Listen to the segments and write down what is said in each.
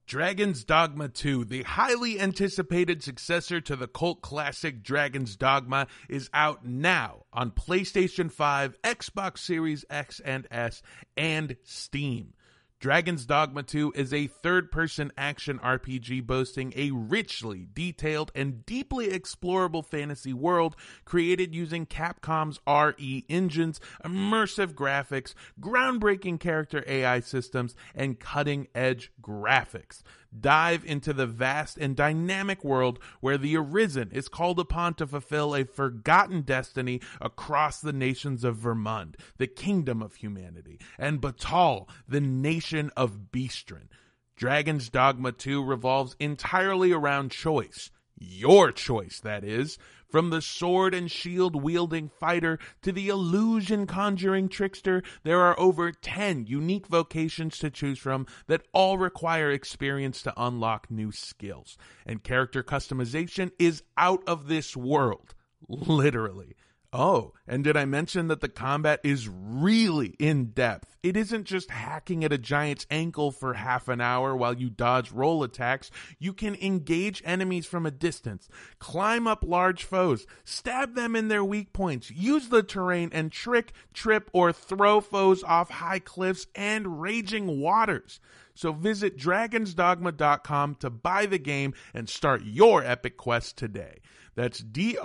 Dragon's Dogma 2, the highly anticipated successor to the cult classic Dragon's Dogma, is out now on PlayStation 5, Xbox Series X and S, and Steam. Dragon's Dogma 2 is a third-person action RPG boasting a richly detailed and deeply explorable fantasy world created using Capcom's RE engines, immersive graphics, groundbreaking character AI systems, and cutting-edge graphics. Dive into the vast and dynamic world where the Arisen is called upon to fulfill a forgotten destiny across the nations of Vermund, the kingdom of humanity, and Batal, the nation of Beastren. Dragon's Dogma 2 revolves entirely around choice. Your choice, that is. From the sword and shield wielding fighter to the illusion conjuring trickster, there are over 10 unique vocations to choose from that all require experience to unlock new skills. And character customization is out of this world. Literally. Oh, and did I mention that the combat is really in-depth? It isn't just hacking at a giant's ankle for half an hour while you dodge roll attacks. You can engage enemies from a distance, climb up large foes, stab them in their weak points, use the terrain, and trick, trip, or throw foes off high cliffs and raging waters. So visit dragonsdogma.com to buy the game and start your epic quest today. That's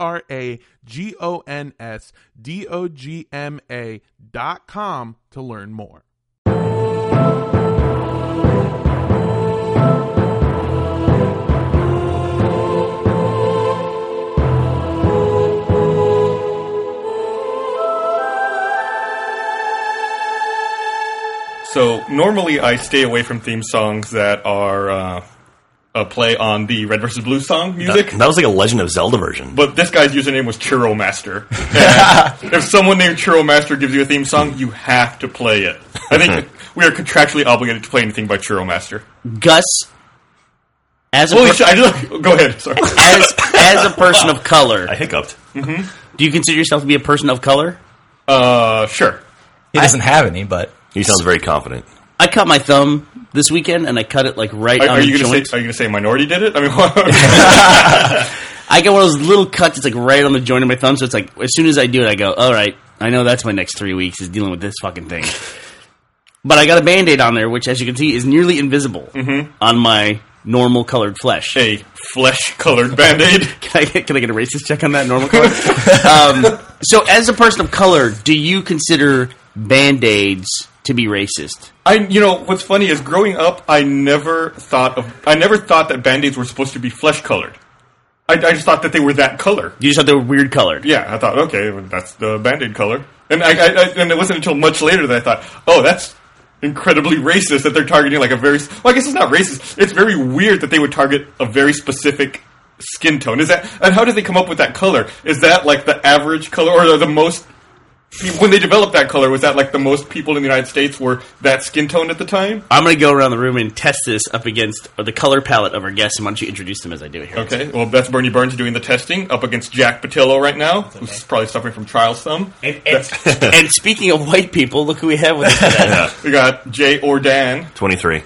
dragonsdogma.com to learn more. So normally I stay away from theme songs that are a play on the Red vs. Blue song music. That was like a Legend of Zelda version. But this guy's username was Churro Master. And if someone named Churro Master gives you a theme song, you have to play it. I think we are contractually obligated to play anything by Churro Master. Gus, as a go ahead. Sorry. As a person of color, I hiccuped. Mm-hmm. Do you consider yourself to be a person of color? Sure. He doesn't have any, but he sounds very confident. I cut my thumb this weekend, and I cut it like right on the joint. Are you going to say minority did it? I mean, I got one of those little cuts. It's like right on the joint of my thumb. So it's like as soon as I do it, I go, "All right, I know that's my next 3 weeks is dealing with this fucking thing." But I got a Band-Aid on there, which, as you can see, is nearly invisible on my normal colored flesh. A flesh-colored Band-Aid. Can I get a racist check on that normal color? So, as a person of color, do you consider Band-Aids to be racist? What's funny is growing up, I never thought that Band-Aids were supposed to be flesh-colored. I just thought that they were that color. You just thought they were weird colored? Yeah, I thought, okay, well, that's the Band-Aid color. And and it wasn't until much later that I thought, oh, that's incredibly racist that they're targeting like a very... Well, I guess it's not racist. It's very weird that they would target a very specific skin tone. And how did they come up with that color? Is that like the average color or the most... When they developed that color, was that like the most people in the United States were that skin tone at the time? I'm going to go around the room and test this up against the color palette of our guests, and why don't you introduce them as I do it here? Okay, well, that's Bernie Burns doing the testing up against Jack Patillo right now, who's probably suffering from trial thumb. And speaking of white people, look who we have with us today. We got Jay Ordan. 23,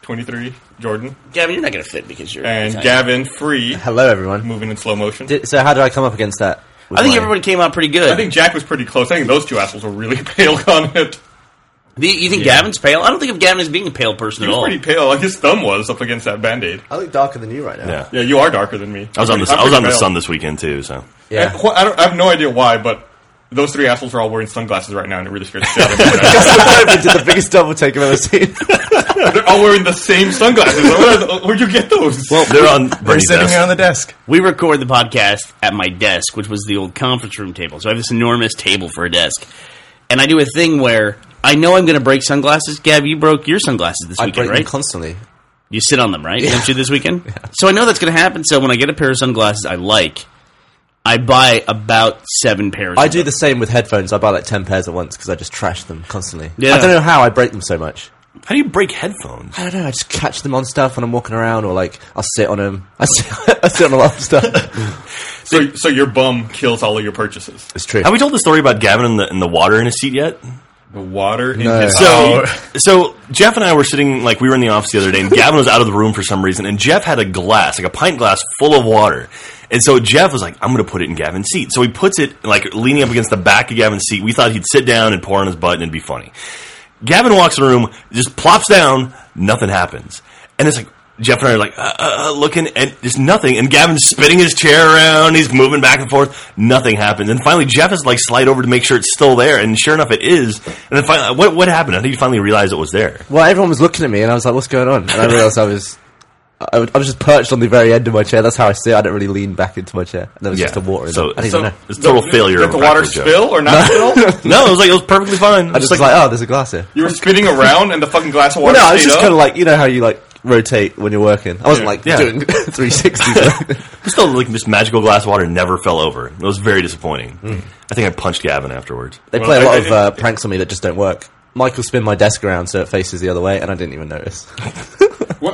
Jordan. Gavin, you're not going to fit because you're... And Gavin Free. Hello, everyone. Moving in slow motion. So how do I come up against that? I think everybody came out pretty good. I think Jack was pretty close. I think those two assholes were really pale on it. You think Gavin's pale? I don't think of Gavin as being a pale person at all. He was pretty pale. Like his thumb was up against that Band-Aid. I look darker than you right now. Yeah, you are darker than me. I was on the sun this weekend too. So yeah, I have no idea why, but those three assholes are all wearing sunglasses right now, and it really scares the shit out of me. Did the biggest double take I've ever seen. They're all wearing the same sunglasses. Where'd you get those? Well, they're sitting here on the desk. We record the podcast at my desk, which was the old conference room table. So I have this enormous table for a desk. And I do a thing where I know I'm going to break sunglasses. Gab, you broke your sunglasses this weekend, right? I break them constantly. You sit on them, right? Yeah. Don't you this weekend? Yeah. So I know that's going to happen. So when I get a pair of sunglasses I like, I buy about 7 pairs. I do the same with headphones. I buy like 10 pairs at once because I just trash them constantly. Yeah. I don't know how I break them so much. How do you break headphones? I don't know. I just catch them on stuff when I'm walking around, or like I'll sit on them. I sit on a lot of stuff. So your bum kills all of your purchases. It's true. Have we told the story about Gavin in the water in his seat yet? The water in No. his So Jeff and I were sitting, like, we were in the office the other day, and Gavin was out of the room for some reason, and Jeff had a glass, like a pint glass full of water. And so Jeff was like, I'm going to put it in Gavin's seat. So he puts it, like, leaning up against the back of Gavin's seat. We thought he'd sit down and pour on his butt and it'd be funny. Gavin walks in the room, just plops down, nothing happens. And it's like, Jeff and I are like, looking, and there's nothing. And Gavin's spinning his chair around. He's moving back and forth. Nothing happens. And finally, Jeff has to, like, slide over to make sure it's still there. And sure enough, it is. And then finally, what happened? I think you finally realized it was there. Well, everyone was looking at me, and I was like, "What's going on?" And I realised I was just perched on the very end of my chair. That's how I sit. I don't really lean back into my chair. And there was just a water in So, it. I didn't even know. it's a total failure. Did of the a water practical joke. spill or not spill? No, it was perfectly fine. I just was like, "Oh, there's a glass here." You were spinning around and the fucking glass of Well, water no, I was stayed just up? kind of like, you know how you, like, rotate when you're working. I wasn't, like, Yeah. doing 360s. Still, like, this magical glass of water never fell over. It was very disappointing. I think I punched Gavin afterwards. They play a lot of pranks on me that just don't work. Michael spin my desk around so it faces the other way, and I didn't even notice. Well,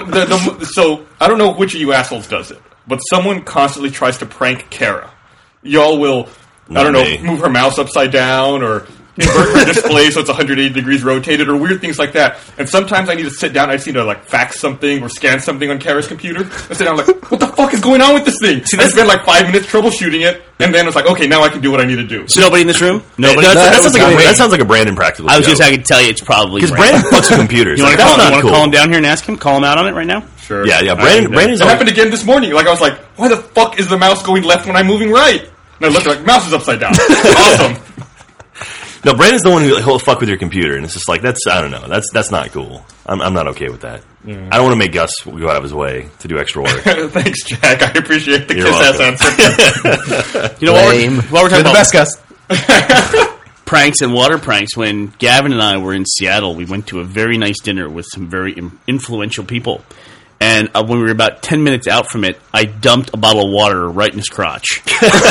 so I don't know which of you assholes does it, but someone constantly tries to prank Kara. Y'all will, Not I don't me. know, move her mouse upside down or invert her display so it's 180 degrees rotated or weird things like that. And sometimes I need to sit down. I just need to, like, fax something or scan something on Kara's computer. I sit down like, what the fuck is going on with this thing? I spent like 5 minutes troubleshooting it, and then it's like, okay, now I can do what I need to do. So nobody in this room? Nobody. That sounds like a Brandon practical I was joke. just. I could tell you, it's probably Because Brandon fucks with computers. You want Like, to that's not cool. call him down here and ask him? Call him out on it right now? Sure. Yeah. Brandon's It happened again this morning. Like, I was like, why the fuck is the mouse going left when I'm moving right? And I looked like, mouse is upside down. Awesome. No, Brandon's the one he'll fuck with your computer, and it's just like, I don't know, that's not cool. I'm not okay with that. I don't want to make Gus go out of his way to do extra work. Thanks, Jack. I appreciate the You're kiss-ass answer. You know, while we're talking You're the about best, Gus. pranks and water pranks, when Gavin and I were in Seattle, we went to a very nice dinner with some very influential people. And when we were about 10 minutes out from it, I dumped a bottle of water right in his crotch.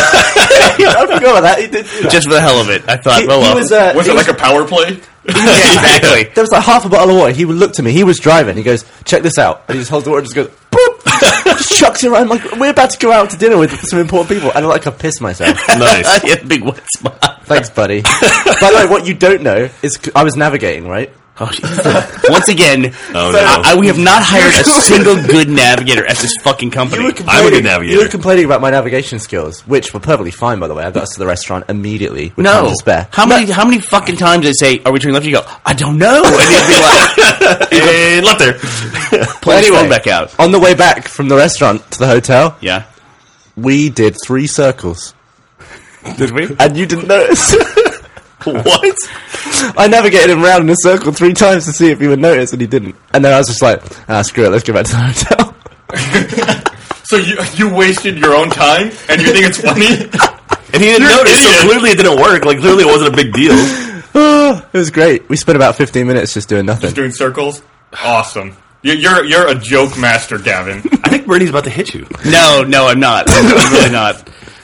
I forgot about that. He did do that. Just for the hell of it. I thought, He well, was, Was it like a power play? exactly. There was like half a bottle of water. He would look to me. He was driving. He goes, "Check this out." And he just holds the water and just goes, boop! Just chucks it around. Like, we're about to go out to dinner with some important people. And I'm like, I pissed myself. Nice. He had a big wet spot. Thanks, buddy. By the way, what you don't know is I was navigating, right? Oh, once again, Oh, no. we have not hired a single good navigator at this fucking company. I'm a good navigator. You were complaining about my navigation skills, which were perfectly fine, by the way. I got us to the restaurant immediately with time No. to spare. How many fucking times did they say, "Are we turning left?" You go, "I don't know." And you'd be like, And left there. pull his phone back out. On the way back from the restaurant to the hotel, Yeah. we did 3 circles. Did we? And you didn't notice. What? I navigated him around in a circle 3 times to see if he would notice, and he didn't. And then I was just like, screw it, let's go back to the hotel. So you wasted your own time, and you think it's funny? And he didn't You're an notice, so idiot. clearly it didn't work. Like, clearly it wasn't a big deal. It was great. We spent about 15 minutes just doing nothing. Just doing circles? Awesome. You're a joke master, Gavin. I think Bernie's about to hit you. No, I'm not. I'm really not.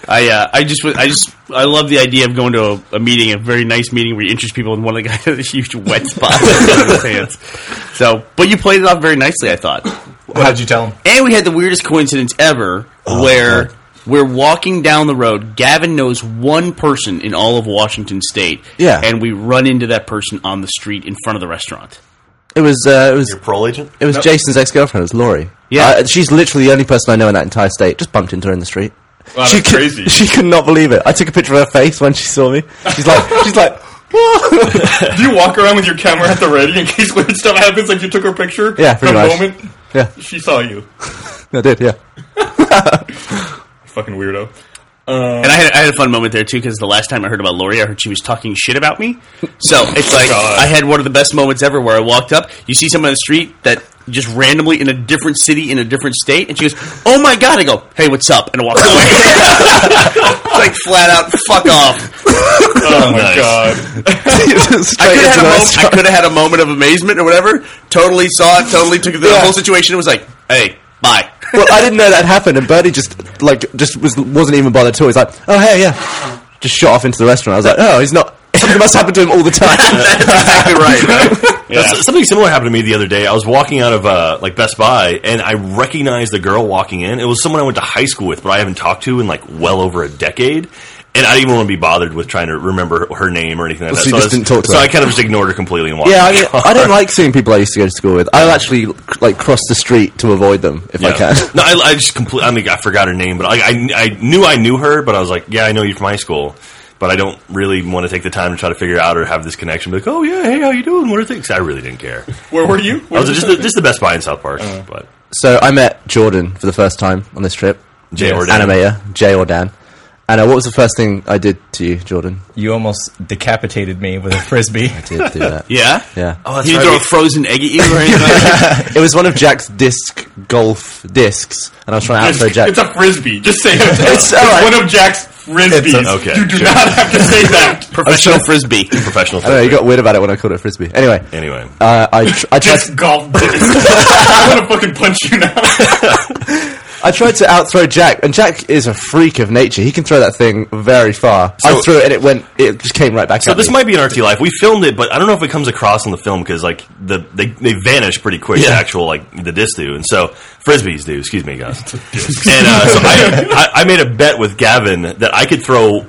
I love the idea of going to a meeting, a very nice meeting where you interest people, and one of the guys has a huge wet spot on his hands. So, but you played it off very nicely, I thought. How'd you tell him? And we had the weirdest coincidence ever, where we're walking down the road. Gavin knows one person in all of Washington State, Yeah. and we run into that person on the street in front of the restaurant. It was Your parole agent? Jason's ex-girlfriend. It was Laurie. Yeah. She's literally the only person I know in that entire state. Just bumped into her in the street. Wow, She that's crazy. She could not believe it. I took a picture of her face when she saw me. She's like, Do you walk around with your camera at the ready in case weird stuff happens, like you took her picture? Yeah, pretty for a much. moment? Yeah, She saw you. I did, yeah. Fucking weirdo. And I had a fun moment there too, because the last time I heard about Lori, I heard she was talking shit about me. So it's like God. I had one of the best moments ever, where I walked up, you see someone on the street that just randomly in a different city in a different state, and she goes, "Oh my god!" I go, "Hey, what's up?" And I walk away. It's like flat out, fuck off. Oh my Nice. god. I could have had a moment of amazement or whatever. Totally saw it. Totally took the Yeah. whole situation. It was like, "Hey, bye." Well, I didn't know that happened, and Bernie wasn't even bothered at all. He's like, "Oh hey, yeah," just shot off into the restaurant. I was like, "Oh, he's not." Something must happen to him all the time. That's exactly right. Something similar happened to me the other day. I was walking out of like Best Buy, and I recognized the girl walking in. It was someone I went to high school with, but I haven't talked to in like well over a decade. And I didn't even want to be bothered with trying to remember her name or anything like that. So you just didn't talk to so her? I kind of just ignored her completely and walked. Yeah, I my mean, car. I don't like seeing people I used to go to school with. I'll actually like cross the street to avoid them if I can. No, I just completely. I mean, I forgot her name, but I knew her, but I was like, yeah, I know you from high school, but I don't really want to take the time to try to figure out or have this connection. Be like, oh yeah, hey, how you doing? What are things? I really didn't care. Where were you? I was just the Best Buy in South Park, but So I met Jordan for the first time on this trip. Jay or Dan. Animator, Jay or Dan. And what was the first thing I did to you, Jordan? You almost decapitated me with a frisbee. I did do that. Yeah? Yeah. Oh, that's He right. throw a frozen egg at you or anything like that? It was one of Jack's disc golf discs, and I was trying to outthrow Jack. It's a frisbee. Just say it. It's It's all right. one of Jack's frisbees. Okay, You do sure. not have to say that. Professional frisbee. Professional. I don't know, you got weird about it when I called it frisbee. Anyway, Anyway, I tried. Just golf disc. I want to fucking punch you now. I tried to outthrow Jack, and Jack is a freak of nature. He can throw that thing very far. I So- threw it, and it just came right back so at this me. might be an RT Life. We filmed it, but I don't know if it comes across on the film because like they vanish pretty quick. The actual like the discs do, and so frisbees do. Excuse me, guys. And so I made a bet with Gavin that I could throw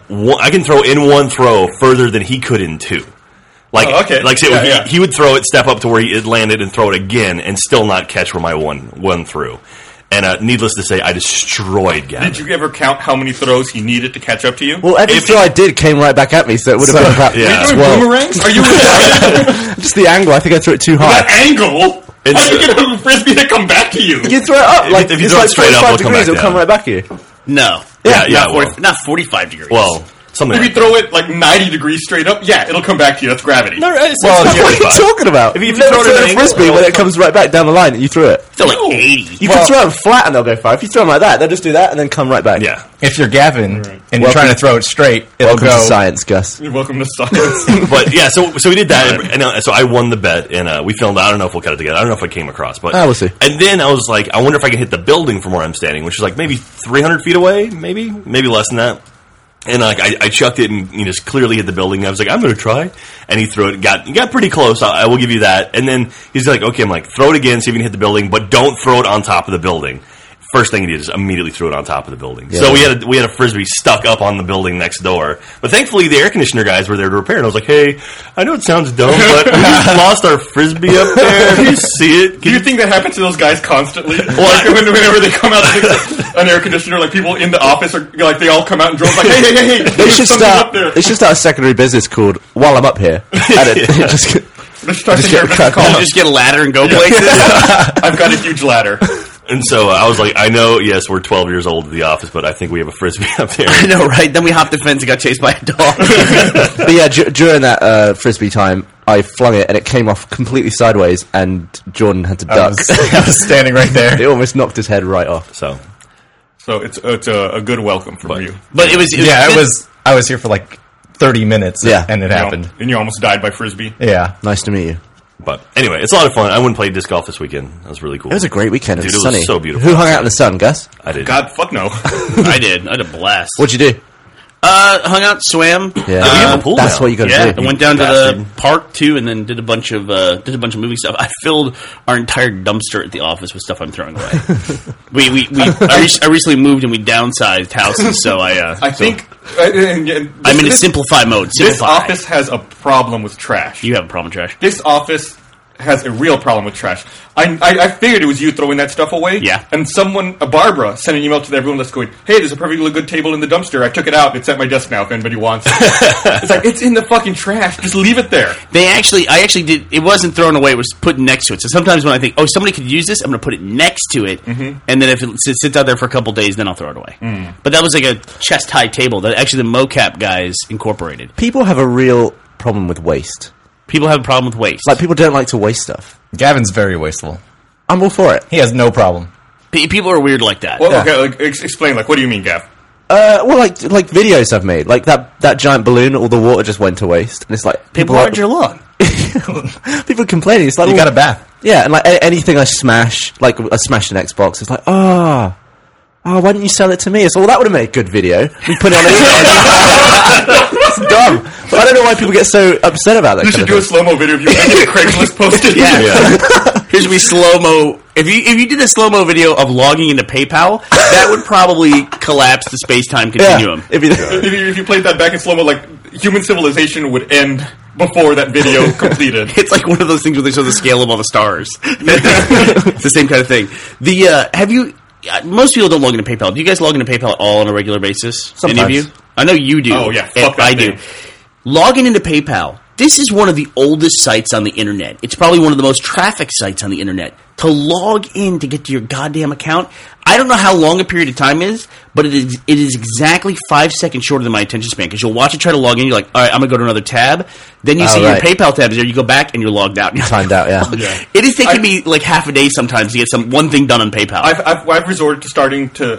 in one throw further than he could in two. Like, Oh, okay. like say Yeah, yeah. he would throw it, step up to where it landed, and throw it again, and still not catch where my one through. And needless to say, I destroyed Gavin. Did you ever count how many throws he needed to catch up to you? Well, every throw I did came right back at me, so it would have been about yeah. Are you doing 12. boomerangs? Are you retarded? Just the angle. I think I threw it too high. That angle? It's- How do you get a frisbee to come back to you? You throw it up like if you it's throw it like straight up, 45 it'll come degrees. back It'll come down. right back at you. No. Yeah, Not 45 degrees. well, something If like you throw it like 90 degrees straight up, yeah, it'll come back to you. That's gravity. No, it's Well, not if you're- What are you talking about? If you You've never throw it thrown at a an angle, frisbee when it comes right back down the line and you threw it. They're like 80. You can throw them flat and they'll go far. If you throw them like that, they'll just do that and then come right back. Yeah. If you're Gavin and you're Welcome- trying to throw it straight, it'll Welcome go. to science, Gus. You're welcome to science. But yeah, so we did that, and so I won the bet, and we filmed. I don't know if we'll cut it together. I don't know if I came across, but we'll see. And then I was like, I wonder if I can hit the building from where I'm standing, which is like maybe 300 feet away, maybe less than that. And like I chucked it and just clearly hit the building. I was like, I'm going to try, and he threw it. Got pretty close. I will give you that. And then he's like, okay, I'm like, throw it again, see if you can hit the building, but don't throw it on top of the building. First thing he did is immediately threw it on top of the building. Yeah. So we had a frisbee stuck up on the building next door. But thankfully, the air conditioner guys were there to repair it. And I was like, "Hey, I know it sounds dumb, but we just lost our frisbee up there. Can you see it? Do you think that happens to those guys constantly? Like whenever they come out to fix an air conditioner, like people in the office are like they all come out and drove like, hey, They there's should something start. up there. They should start a secondary business called "While I'm Up Here." And it just, Let's start just the air get conditioner cut call. Just get a ladder and go places. I've got a huge ladder. And so I was like, I know, yes, we're 12 years old at the office, but I think we have a frisbee up there. I know, right? Then we hopped the fence and got chased by a dog. but yeah, during that frisbee time, I flung it and it came off completely sideways, and Jordan had to I duck. was standing right there. It almost knocked his head right off. So So it's a good welcome from you. But it was Yeah, it was. I was here for like 30 minutes. Yeah. and it happened. And you almost died by frisbee. Yeah, Nice to meet you. but anyway, it's a lot of fun. I went and played disc golf this weekend. That was really cool. It was a great weekend. It Dude, was it was sunny. so beautiful. Who hung out in the sun, Gus? I did. God, fuck no. I did. I had a blast. What'd you do? Hung out, swam. Yeah, we have a pool that's now. what you got to Yeah, do. I went down to bastard. the park too, and then did a bunch of movie stuff. I filled our entire dumpster at the office with stuff I'm throwing away. I recently moved and we downsized houses, so I think I'm in a simplify mode. This Simplify. office has a problem with trash. You have a problem with trash. This office has a real problem with trash. I figured it was you throwing that stuff away. Yeah. And Barbara, sent an email to everyone that's going, hey, there's a perfectly good table in the dumpster. I took it out. It's at my desk now if anybody wants it. It's like, it's in the fucking trash. Just leave it there. I actually did. It wasn't thrown away. It was put next to it. So sometimes when I think, oh, somebody could use this, I'm going to put it next to it, and then if it sits out there for a couple days, then I'll throw it away. But that was like a chest high table that actually the mocap guys incorporated. People have a real problem with waste. People have a problem with waste. Like, people don't like to waste stuff. Gavin's very wasteful. I'm all for it. He has no problem. People are weird like that. Well, Yeah. okay, like, explain, like, what do you mean, Gav? Well, like videos I've made, like that giant balloon, all the water just went to waste, and it's like People are are your lawn. people complaining. It's like, You well, got a bath. yeah, and like anything I smash, like I smashed an Xbox, it's like, oh, why didn't you sell it to me? It's well, that would have made a good video. We put it on the It's dumb, but I don't know why people get so upset about that. You kind should of do a thing. slow-mo video of you making a Craigslist posted. Yeah. Here's me slow mo If you did a slow-mo video of logging into PayPal, that would probably collapse the space-time continuum. If you played that back in slow-mo, like, human civilization would end before that video completed. It's like one of those things where they show the scale of all the stars. It's the same kind of thing. Most people don't log into PayPal. Do you guys log into PayPal at all on a regular basis? Sometimes. Any of you? I know you do. Oh, yeah. Fuck that I thing. do. Logging into PayPal. This is one of the oldest sites on the internet. It's probably one of the most trafficked sites on the internet. To log in to get to your goddamn account, I don't know how long a period of time is, but it is exactly 5 seconds shorter than my attention span. Because you'll watch it try to log in, you're like, all right, I'm going to go to another tab. Then you see right. your PayPal tab is there, you go back and you're logged out. Timed out, yeah. It is taking me like half a day sometimes to get one thing done on PayPal. I've resorted to starting to,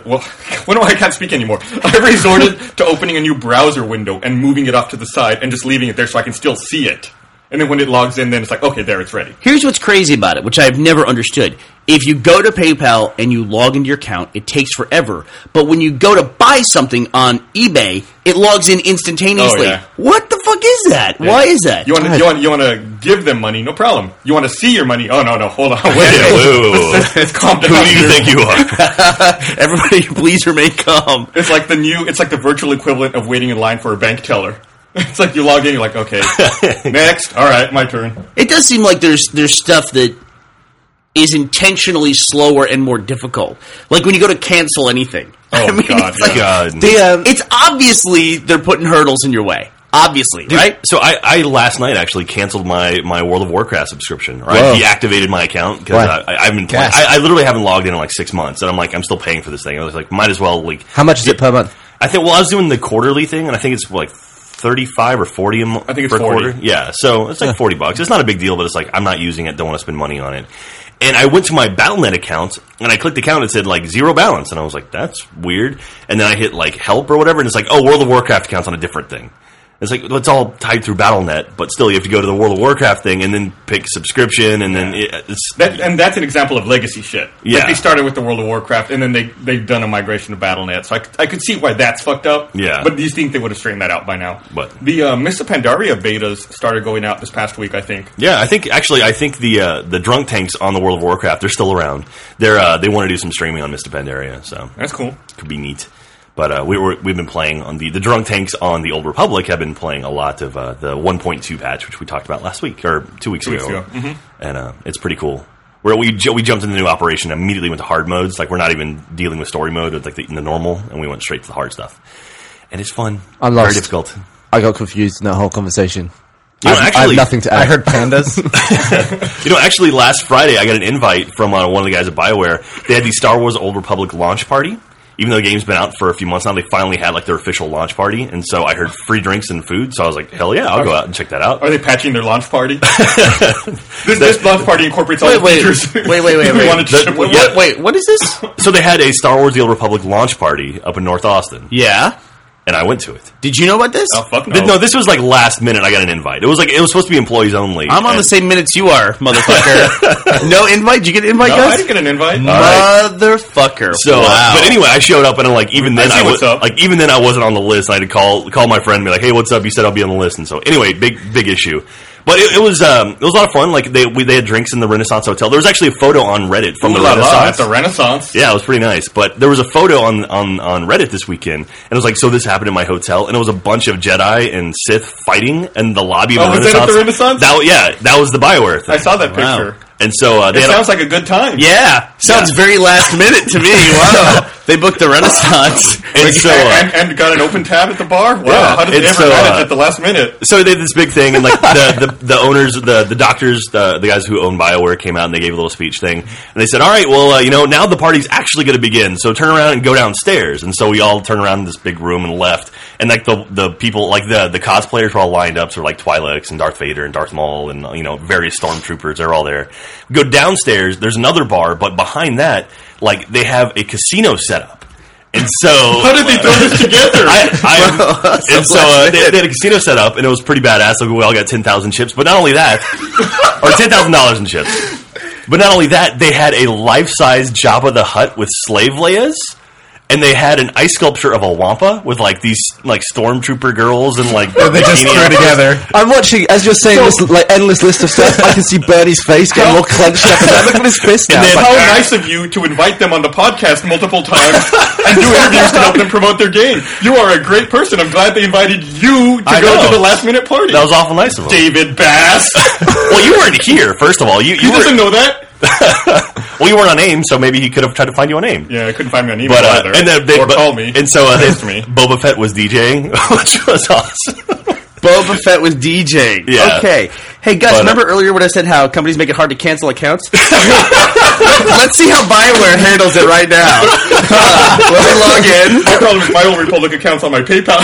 I can't speak anymore. I've resorted to opening a new browser window and moving it off to the side and just leaving it there so I can still see it. And then when it logs in, then it's like, okay, there, it's ready. Here's what's crazy about it, which I've never understood. If you go to PayPal and you log into your account, it takes forever. But when you go to buy something on eBay, it logs in instantaneously. Oh, yeah. What the fuck is that? Yeah. Why is that? You want to give them money? No problem. You want to see your money? Oh, no, hold on. Wait. Whoa. Let's calm down. Who do you think you are? Everybody, please remain calm. It's like the virtual equivalent of waiting in line for a bank teller. It's like you log in, you're like, okay, next. All right, my turn. It does seem like there's stuff that is intentionally slower and more difficult. Like when you go to cancel anything. Oh, God, it's like, God. it's obviously they're putting hurdles in your way. Obviously, Dude, right? So I last night actually canceled my World of Warcraft subscription. Or I deactivated my account because I've been playing. I literally haven't logged in like 6 months, and I'm like, I'm still paying for this thing. I was like, might as well How much is it per month? I think. Well, I was doing the quarterly thing, and I think it's like 35 or 40 a month. I think it's per 40. quarter. Yeah, so it's like $40. It's not a big deal, but it's like I'm not using it. Don't want to spend money on it. And I went to my Battle.net account, and I clicked account, and it said, like, 0 balance. And I was like, that's weird. And then I hit, like, help or whatever, and it's like, oh, World of Warcraft account's on a different thing. It's like, well, it's all tied through Battle.net, but still, you have to go to the World of Warcraft thing, and then pick subscription, and then and that's an example of legacy shit. Yeah. Like they started with the World of Warcraft, and then they've done a migration to Battle.net. So I could see why that's fucked up. Yeah. But do you think they would have straightened that out by now? What? The Mists of Pandaria betas started going out this past week, I think. Yeah, I think the drunk tanks on the World of Warcraft, they're still around. They want to do some streaming on Mists of Pandaria, so That's cool. could be neat. But we've been playing on the drunk tanks on the Old Republic have been playing a lot of the 1.2 patch, which we talked about last week or 2 weeks ago. Mm-hmm. And it's pretty cool. Where we jumped into the new operation, immediately went to hard modes. Like we're not even dealing with story mode, like the normal, and we went straight to the hard stuff. And it's fun. I'm lost. Very difficult. I got confused in that whole conversation. You know, I have nothing to add. I heard pandas. Actually, last Friday I got an invite from one of the guys at BioWare. They had the Star Wars Old Republic launch party. Even though the game's been out for a few months now, they finally had like their official launch party, and so I heard free drinks and food. So I was like, "Hell yeah, I'll go out and check that out." Are they patching their launch party? this launch party incorporates all the features. Wait. We wanted to ship with. Wait, what is this? So they had a Star Wars: The Old Republic launch party up in North Austin, Yeah. and I went to it. Did you know about this? Oh, fuck no. No, this was like last minute. I got an invite. It was supposed to be employees only. I'm on and- the same minutes you are, motherfucker. No invite? Did you get an invite, No, guys? I didn't get an invite. Motherfucker. So, wow. but anyway, I showed up and I'm like, even then I see what's up. even then I wasn't on the list. I had to call my friend and be like, hey, what's up? You said I'll be on the list. And so anyway, big issue. But it was a lot of fun. Like they had drinks in the Renaissance Hotel. There was actually a photo on Reddit from the Renaissance. It's a Renaissance. Yeah, it was pretty nice. But there was a photo on Reddit this weekend, and it was like, so this happened in my hotel, and it was a bunch of Jedi and Sith fighting in the lobby of the was Renaissance. that at the Renaissance? That was the BioWare thing. I saw that Wow. picture. And so they It had sounds like a good time. Yeah. Sounds very last minute to me. Wow. They booked the Renaissance. and so And got an open tab at the bar? Wow. Yeah. How did they And ever so, manage at the last minute? So they did this big thing, and like the owners, the doctors, the guys who own BioWare came out and they gave a little speech thing, and they said, "All right, well, now the party's actually going to begin. So turn around and go downstairs." And so we all turned around in this big room and left. And like the people, like the cosplayers were all lined up, so like Twi'leks and Darth Vader and Darth Maul and various stormtroopers. They're all there. We go downstairs. There's another bar, but behind that, like they have a casino set up. And so, How did they throw this together? and so they had a casino set up, and it was pretty badass. Like we all got 10,000 chips, but not only that, or $10,000 in chips. But not only that, they had a life-size Jabba the Hutt with slave Leias. and they had an ice sculpture of a Wampa with like these like stormtrooper girls and like They just bikini threw outfits. together. I'm watching, as you're saying this like endless list of stuff, I can see Bernie's face getting more clenched up. And look at his fist now. And then- It's How like, nice of you to invite them on the podcast multiple times and do interviews to help them promote their game. You are a great person. I'm glad they invited you to I go know. to the last minute party. That was awful nice of them. David Bass. Well, you weren't here. First of all, you He doesn't know that. well, you weren't on AIM, so maybe he could have tried to find you on AIM. Yeah, I couldn't find me on email But either. and then they or call me. and so Text me. Boba Fett was DJing, which was awesome. Boba Fett was DJing. Yeah. Okay. Hey, Gus, But, remember earlier when I said how companies make it hard to cancel accounts? Let's see how BioWare handles it right now. Let me log in. My problem is my Old Republic account's on my PayPal.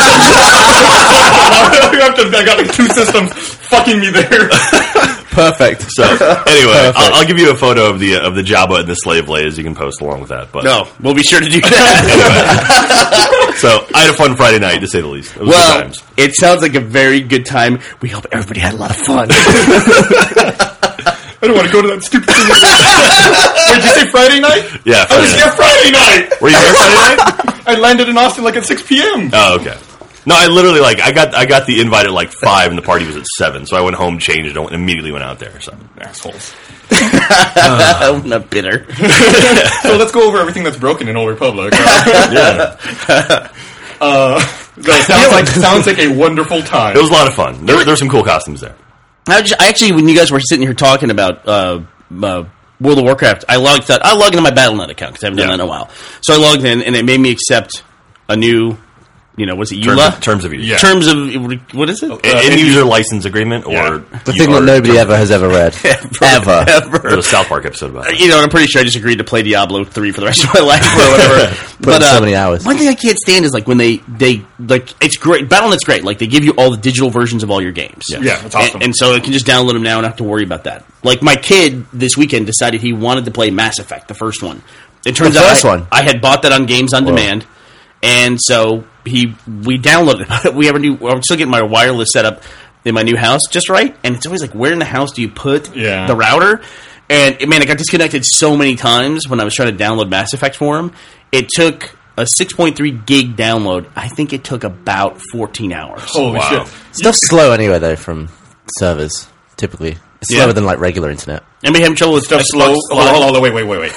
I got like 2 systems fucking me there. perfect. So anyway, I'll give you a photo of the Jabba and the slave ladies. You can post along with that. But No, we'll be sure to do that. so I had a fun Friday night, to say the least. It was good Well, times. it sounds like a very good time. We hope everybody had a lot of fun. I don't want to go to that stupid thing. Wait, did you say Friday night? Yeah, I was Friday there night. Friday night. Were you there Friday night? I landed in Austin like at 6 p.m. Oh, okay. No, I literally I got the invite at like 5 and the party was at 7, so I went home, changed, and immediately went out there. So Assholes. I'm not bitter. So let's go over everything that's broken in Old Republic. yeah, Sounds like a wonderful time. it was a lot of fun. There were some cool costumes there. I actually, when you guys were sitting here talking about World of Warcraft, I logged into my Battle.net account because I haven't done that in a while. So I logged in, and it made me accept a new, was it EULA? Terms of use. Yeah. Terms of, what is it? End user license agreement, or The thing that nobody ever has ever read. Ever. There's a South Park episode about it. And I'm pretty sure I just agreed to play Diablo 3 for the rest of my life or whatever. Put in so many hours. One thing I can't stand is like when they like, it's great. Battle.net's great. Like they give you all the digital versions of all your games. Yeah, that's awesome. And so I can just download them now and not have to worry about that. Like my kid this weekend decided he wanted to play Mass Effect, the first one. It turns The out first one? I had bought that on Games on Demand, and so we downloaded it. I'm still getting my wireless set up in my new house just right, and it's always like, where in the house do you put the router? And man, it got disconnected so many times when I was trying to download Mass Effect for him. It took a 6.3 gig download. I think it took about 14 hours. Holy shit. Stuff's slow anyway, though, from servers, typically. It's slower than, like, regular internet. Anybody having trouble with Stuff slow. Hold on, wait.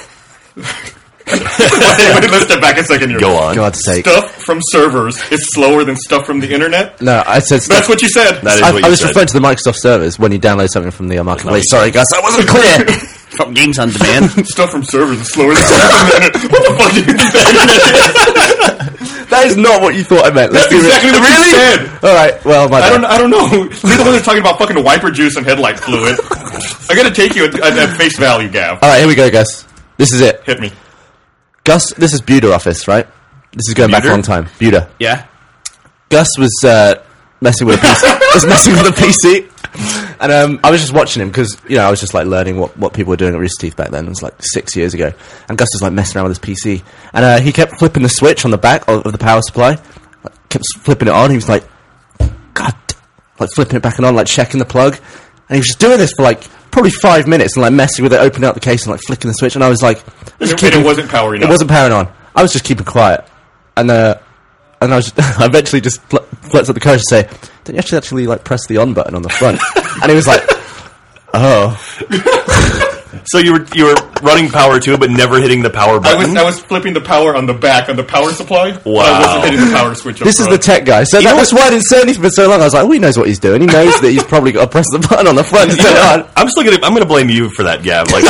Let's step back a second here. Go on. God's sake. Stuff from servers is slower than stuff from the internet? No, I said stuff. That's what you said. That is I what you was said. referring to the Microsoft servers when you download something from the marketplace. No, Sorry, guys, that wasn't clear. from Games on Demand. Stuff from servers is slower than stuff from the internet. What the fuck do you think the internet is? That is not what you thought I meant. That's exactly what you said. All right, well, my bad. I don't know. You're the one that's talking about fucking wiper juice and headlight fluid. I gotta take you at face value, Gav. All right, here we go, Gus. This is it. Hit me. Gus, this is Buda office, right? This is going back a long time. Buda. Yeah. Gus was messing with a PC. And I was just watching him because, I was just like learning what people were doing at Rooster Teeth back then. It was like 6 years ago. And Gus was like messing around with his PC. And he kept flipping the switch on the back of the power supply. Kept flipping it on. He was like, God, like flipping it back and on, like checking the plug. And he was just doing this for like probably 5 minutes and like messing with it, opening up the case and like flicking the switch. And I was like, It wasn't powering up. It wasn't powering on. I was just keeping quiet. And I was I eventually just flirts up the courage to say, don't you actually like press the on button on the front? And he was like, oh. So you were running power to it, but never hitting the power button. I was flipping the power on the back on the power supply. Wow. But I wasn't hitting the power switch up This is the front. tech guy. So that's why I didn't say anything for so long. I was like, well, he knows what he's doing. He knows that he's probably got to press the button on the front to turn it on. I'm going to blame you for that, Gav. Like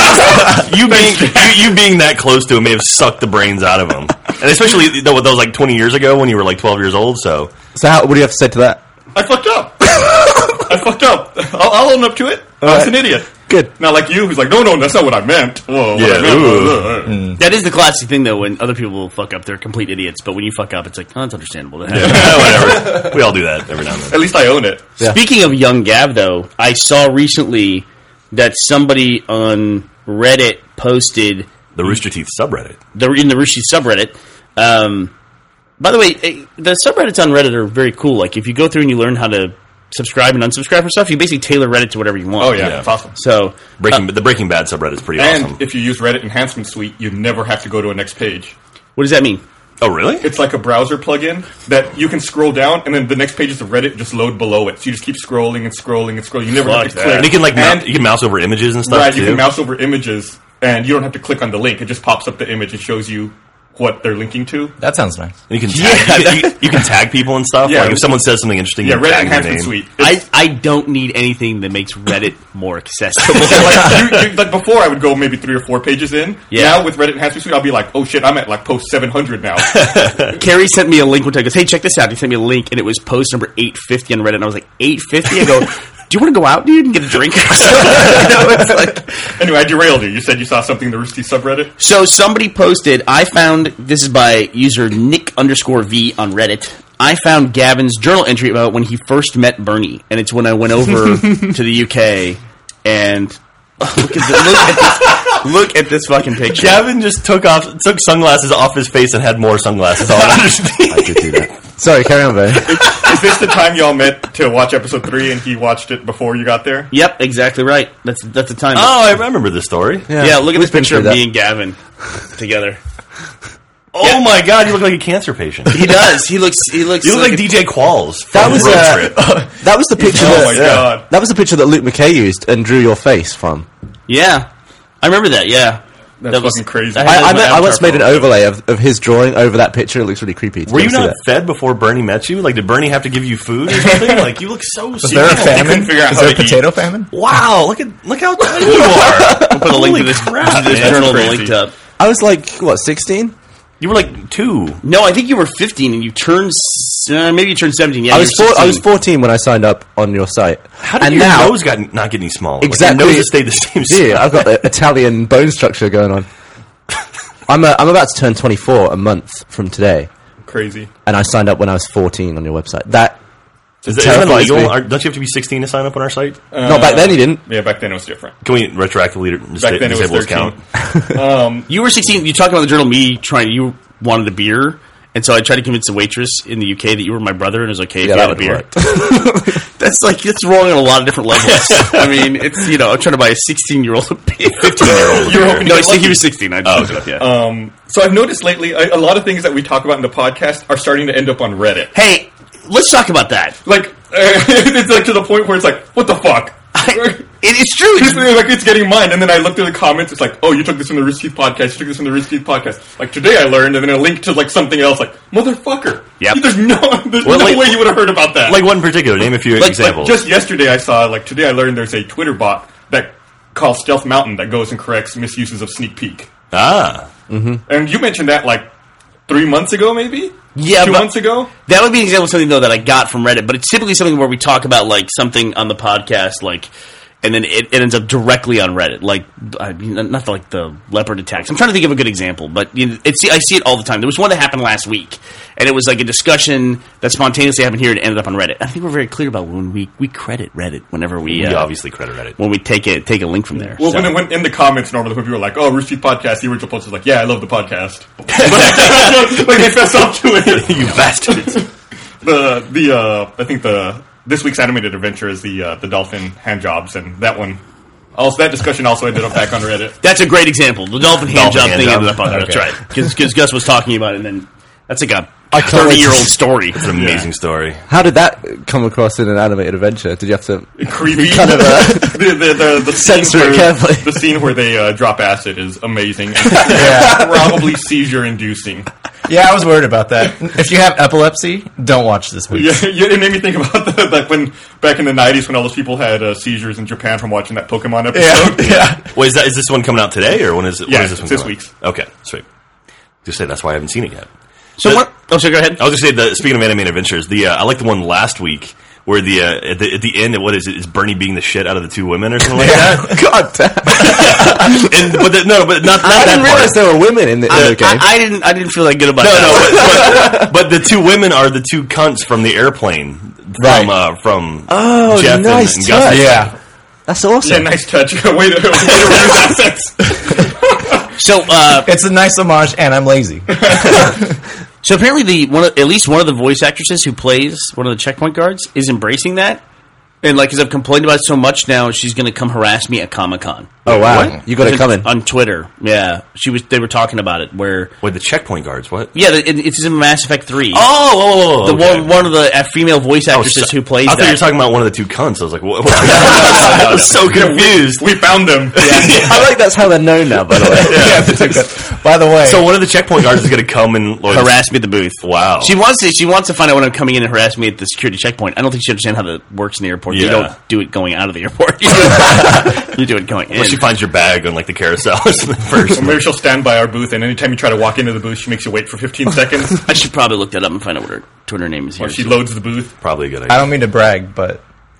you being that close to him may have sucked the brains out of him, and especially that was like 20 years ago when you were like 12 years old. So What do you have to say to that? I fucked up. I'll own up to it. I was an idiot. Good. Not like you, who's like, no, that's not what I meant. Whoa, what Yeah, I meant was, That is the classic thing, though, when other people fuck up, they're complete idiots. But when you fuck up, it's like, oh, it's understandable. That happens. whatever. We all do that every now and then. At least I own it. Yeah. Speaking of young Gav, though, I saw recently that somebody on Reddit posted The Rooster Teeth subreddit. in the Rooster subreddit. By the way, the subreddits on Reddit are very cool. Like, if you go through and you learn how to subscribe and unsubscribe for stuff, you basically tailor Reddit to whatever you want. Oh, yeah, it's awesome. So, The Breaking Bad subreddit is pretty And awesome. if you use Reddit Enhancement Suite, you never have to go to a next page. What does that mean? Oh, really? It's like a browser plugin that you can scroll down, and then the next pages of Reddit just load below it. So you just keep scrolling and scrolling and scrolling. You never have to Fuck click. that. And you can mouse over images and stuff, Right, too. you can mouse over images, and you don't have to click on the link. It just pops up the image and shows you what they're linking to. That sounds nice. And you can tag, you can tag people and stuff. Yeah. Like if someone says something interesting, Yeah, you Reddit tag their Enhancement name. Suite. I don't need anything that makes Reddit more accessible. Like before, I would go maybe 3 or 4 pages in. Yeah. Now with Reddit Enhancement Suite, I'll be like, oh shit, I'm at like post 700 now. Carrie sent me a link one time. He goes, hey, check this out. He sent me a link, and it was post number 850 on Reddit. And I was like, 850? I go, do you want to go out, dude, and get a drink? It's like, Anyway, I derailed you. You said you saw something in the Rooster Teeth subreddit? so somebody posted, I found, this is by user Nick_V on Reddit. I found Gavin's journal entry about when he first met Bernie, and it's when I went over to the UK, and look at this fucking picture. Gavin just took sunglasses off his face and had more sunglasses on underneath. I did do that. Sorry, carry on, Barry. Is this the time y'all met to watch episode 3 and he watched it before you got there? Yep, exactly right. That's the time. Oh, I remember this story. Yeah, look at this we've been picture of through me and Gavin together. Oh my God, you look like a cancer patient. He does. He looks. You look like DJ Qualls. That from was Road Trip. that was the picture. Oh that, my God. That was the picture that Luke McKay used and drew your face from. Yeah, I remember that. Yeah, That's fucking crazy. I once made an overlay of his drawing over that picture. It looks really creepy. Did Were you ever see not that? fed before Bernie met you? Like, did Bernie have to give you food or something? Like, you look so Is there a small. famine? figure out Is how there a to eat. potato famine? Wow, look how tiny you are. I'll put a link to this, crap, to this man. journal That's linked up. I was like, what, 16? You were like 2. No, I think you were 15 and you turned. Maybe you turned 17. Yeah, I you was were 16. I was 14 when I signed up on your site. How did and your now, nose not get any smaller? Exactly. Like, your nose has stayed the same size. Yeah, I've got the Italian bone structure going on. I'm about to turn 24 a month from today, Crazy. and I signed up when I was 14 on your website. That Is that terrifies illegal? me. Don't you have to be 16 to sign up on our site? no, back then you didn't. Yeah, back then it was different. Can we retroactively Back then it was disable his 13. count? You were 16. You talked about the journal. You wanted a beer, and so I tried to convince the waitress in the UK that you were my brother, and it was okay if Yeah, you had a that beer. would That's wrong on a lot of different levels. I mean, it's I'm trying to buy a 16-year-old a beer. 15-year-old. You were hoping to No, get lucky. he was 16. I just looked it up. Yeah. So I've noticed lately, a lot of things that we talk about in the podcast are starting to end up on Reddit. Hey, let's talk about that. Like, it's like to the point where it's like, what the fuck? It's true. Like it's getting mine, and then I look through the comments. It's like, oh, you took this from the Rooster Teeth podcast. You took this from the Rooster Teeth podcast. Like today, I learned, and then a link to like something else. Like motherfucker. Yep. There's no like- way you would have heard about that. Like one in particular. Name a few examples. Just yesterday, I saw. Like today, I learned there's a Twitter bot that called Stealth Mountain that goes and corrects misuses of Sneak Peek. And you mentioned that like 3 months ago, maybe. Yeah, 2 but- months ago. That would be an example of something, though, that I got from Reddit, but it's typically something where we talk about, like, something on the podcast, like, and then it ends up directly on Reddit. Like, I mean, not like the leopard attacks. I'm trying to think of a good example, but I see it all the time. There was one that happened last week, and it was like a discussion that spontaneously happened here and ended up on Reddit. I think we're very clear about when we credit Reddit whenever we obviously credit Reddit. when we take a link from there. Well, So- when in the comments normally when people are like, "Oh, Rooster Teeth podcast," the original post is like, "Yeah, I love the podcast." Like they fess up to it. You bastards. I think this week's animated adventure is the dolphin hand jobs, and that one. Also, that discussion also ended up back on Reddit. That's a great example. The dolphin hand Dolphin job hand thing job. ended up on there. That's Okay. right. Because Gus was talking about it, and then that's like a can't wait to 30-year-old story. It's an amazing story. How did that come across in an animated adventure? Did you have to Creepy. kind of the scene censor it where, carefully? the scene where they drop acid is amazing. And probably seizure inducing. Yeah, I was worried about that. If you have epilepsy, don't watch this movie. Yeah, it made me think about like when back in the 90s when all those people had seizures in Japan from watching that Pokemon episode. Yeah. Wait, is this one coming out today, or when is it? Yeah, when is this one it's this coming week's. out? Okay, sweet. Just say that's why I haven't seen it yet. So what? Oh, so go ahead. I was going to say, speaking of animated adventures, I like the one last week where at the end, what is it? Is Bernie beating the shit out of the two women or something like that? God damn. but not I that didn't part. realize there were women in the game. I didn't feel that good about that. But the two women are the two cunts from the airplane from Oh, Jeff nice and touch. Gus. Yeah. That's Yeah, awesome. nice touch. way to reuse assets. So, It's a nice homage, and I'm lazy. so apparently at least one of the voice actresses who plays one of the checkpoint guards is embracing that, and like, because I've complained about it so much now, she's going to come harass me at Comic-Con. Oh wow, What? you got it coming. on Twitter. Yeah, they were talking about it. Where Wait, the checkpoint guards, what? yeah, it's in Mass Effect 3. Oh, okay. One of the female voice actresses who plays I thought that. you were talking about one of the two cunts. I was like, what? I was so confused. We found them. I like that's how they're known now. By the way, By the way, So one of the checkpoint guards is going to come and harass me at the booth. Wow. She wants to find out when I'm coming in and harass me at the security checkpoint. I don't think she understands how that works in the airport. You Yeah. don't do it going out of the airport. You do it going in. Unless she finds your bag on like the carousel first. Or maybe she'll stand by our booth, and anytime you try to walk into the booth, she makes you wait for 15 seconds. I should probably look that up and find out what her Twitter name is here. Or she loads the booth. Probably a good I idea. don't mean to brag, but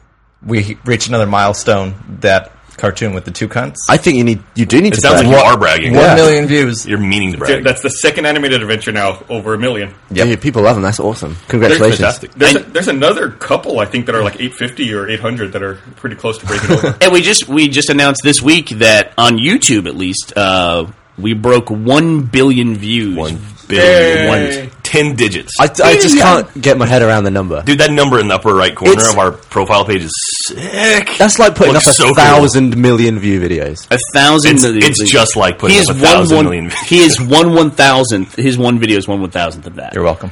we reached another milestone. That cartoon with the two cunts. I think you do need It to. sounds like brag. you are bragging. 1 million views. You're meaning to brag. That's the second animated adventure now, over 1 million. Yeah, people love them. That's awesome. Congratulations. Fantastic. There's another couple, I think, that are like 850 or 800 that are pretty close to breaking over. And we just announced this week that on YouTube, at least, we broke 1 billion views. 1 billion. Yay. 10 digits. I just can't get my head around the number. Dude, that number in the upper right corner It's- of our profile page is sick. That's like putting up Looks so cool. 1,000 million view videos. 1,000. It's just like putting up 1,000 million videos. He is 1/1000th. His one video is 1/1000th of that. You're welcome.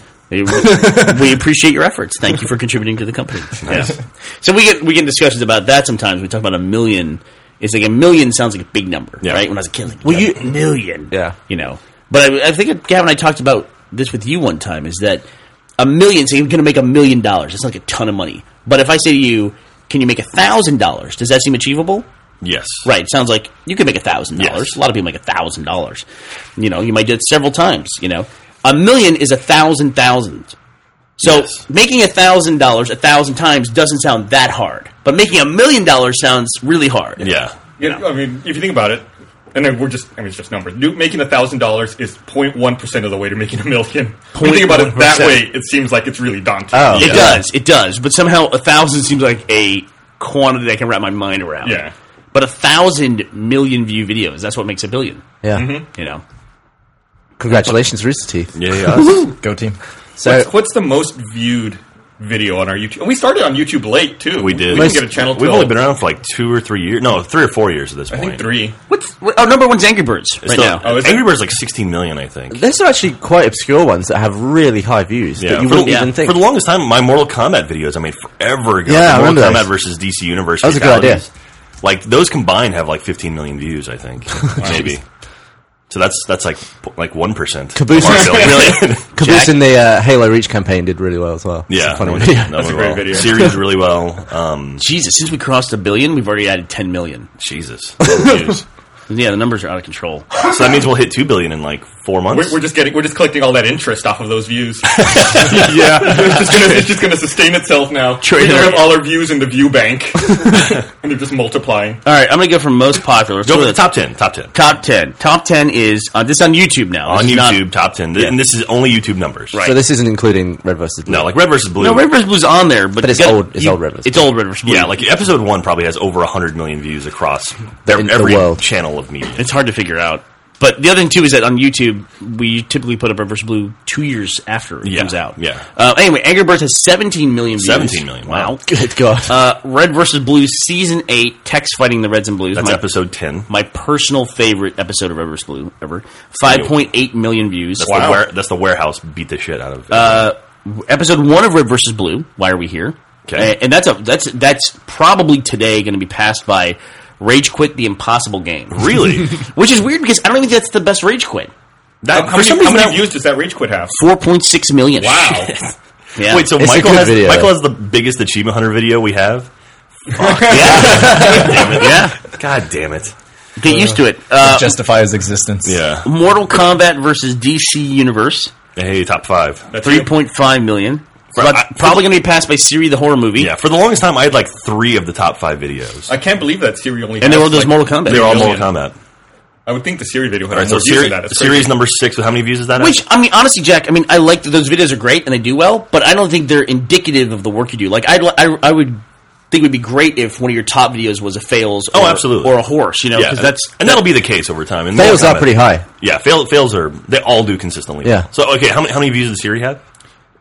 We appreciate your efforts. Thank you for contributing to the company. Yeah. So we get discussions about that sometimes. We talk about 1 million. It's like 1 million sounds like a big number, Yeah. right? When I was a kid, like, Well, you- 1 million. Yeah. You know. But I think Gavin and I talked about this with you one time, is that 1 million, so you're going to make $1 million. That's like a ton of money. But if I say to you, can you make $1,000? Does that seem achievable? Yes. Right. It sounds like you can make $1,000. Yes. A lot of people make $1,000. You know, you might do it several times. You know, 1 million is 1,000 thousands. So Yes. making $1,000 1,000 times doesn't sound that hard, but making $1 million sounds really hard. Yeah. Yeah, I mean, if you think about it, and then it's just numbers. Making $1,000 is 0.1% of the way to making $1 million. When you think about it that 0.1%. way, it seems like it's really daunting. Oh. It does. But somehow 1,000 seems like a quantity I can wrap my mind around. Yeah. But 1,000 million view videos—that's what makes a billion. Yeah. You know. Congratulations, Rooster Teeth. Yeah. Go team. So What's the most viewed video on our YouTube? And we started on YouTube late, too. We did. We didn't get a channel We've only been around for like 2 or 3 years. No, 3 or 4 years at this I point. think 3. Our number one's Angry Birds right now. Oh, is it? Angry Birds like 16 million, I think. there's actually quite obscure ones that have really high views that you for, wouldn't the, even think. for the longest time, my Mortal Kombat videos I made forever ago. Yeah, I Mortal remember Kombat those. versus DC Universe. That was a good idea. Fatalities. Like those combined have like 15 million views, I think, maybe. So that's like 1%. Caboose, Really? Caboose in the Halo Reach campaign did really well as well. It's Yeah, a funny one. That's a great video. Series really well. Jesus, since we crossed 1 billion, we've already added 10 million. Jesus. Yeah, the numbers are out of control. So that means we'll hit 2 billion in like 4 months. We're just collecting all that interest off of those views. Yeah, it's just gonna sustain itself now. We don't have all our views in the view bank, and they're just multiplying. All right, I'm going to go from most popular. Let's Go go for to the top 10. Top 10. Top 10. Top 10 is this is on YouTube now. On This is not- YouTube, top 10. And this is only YouTube numbers. Right. So this isn't including Red vs. Blue. No, like Red versus Blue. No, Red vs. Blue's on there, but it's you gotta- old- it's old Red vs. It's old Red vs. Blue. Yeah, like episode 1 probably has over 100 million views across In the every world. channel of media. It's hard to figure out. But the other thing, too, is that on YouTube, we typically put up Red vs. Blue 2 years after it Yeah, comes out. yeah. Anyway, Angry Birds has 17 million views. 17 million, wow. Good God. Red vs. Blue Season 8, Tex fighting the Reds and Blues. That's episode 10. My personal favorite episode of Red vs. Blue ever. 5.8 million views. That's the warehouse beat the shit out of. Episode 1 of Red vs. Blue, Why Are We Here? Okay. And that's probably today going to be passed by Rage Quit the Impossible Game. Really? Which is weird because I don't even think that's the best Rage Quit. How many views does that Rage Quit have? 4.6 million. Wow. Yeah. Wait, so It's a Michael good has video. Michael has the biggest Achievement Hunter video we have? Yeah. God damn it. Get used to it. Justify his existence. Yeah. Mortal Kombat versus DC Universe, Hey, top 5. That's it. 3.5 million. I- Probably going to be passed by Siri the Horror Movie. Yeah, for the longest time, I had like 3 of the top 5 videos. I can't believe that Siri only. And they has, were those like, Mortal Kombat. They're all million. Mortal Kombat. I would think the Siri video had All right, more so views than that. It's series crazy. number 6, how many views is that? at? Which, I mean, honestly, Jack, I mean, I like that those videos are great and they do well, but I don't think they're indicative of the work you do. Like, I would think it would be great if one of your top videos was a fails or, absolutely. or a horse, you know, Yeah, because that'll be the case over time. And Fails Mortal are Kombat- pretty high. Yeah, fails are, they all do consistently. Yeah. So, okay, how many views does Siri have?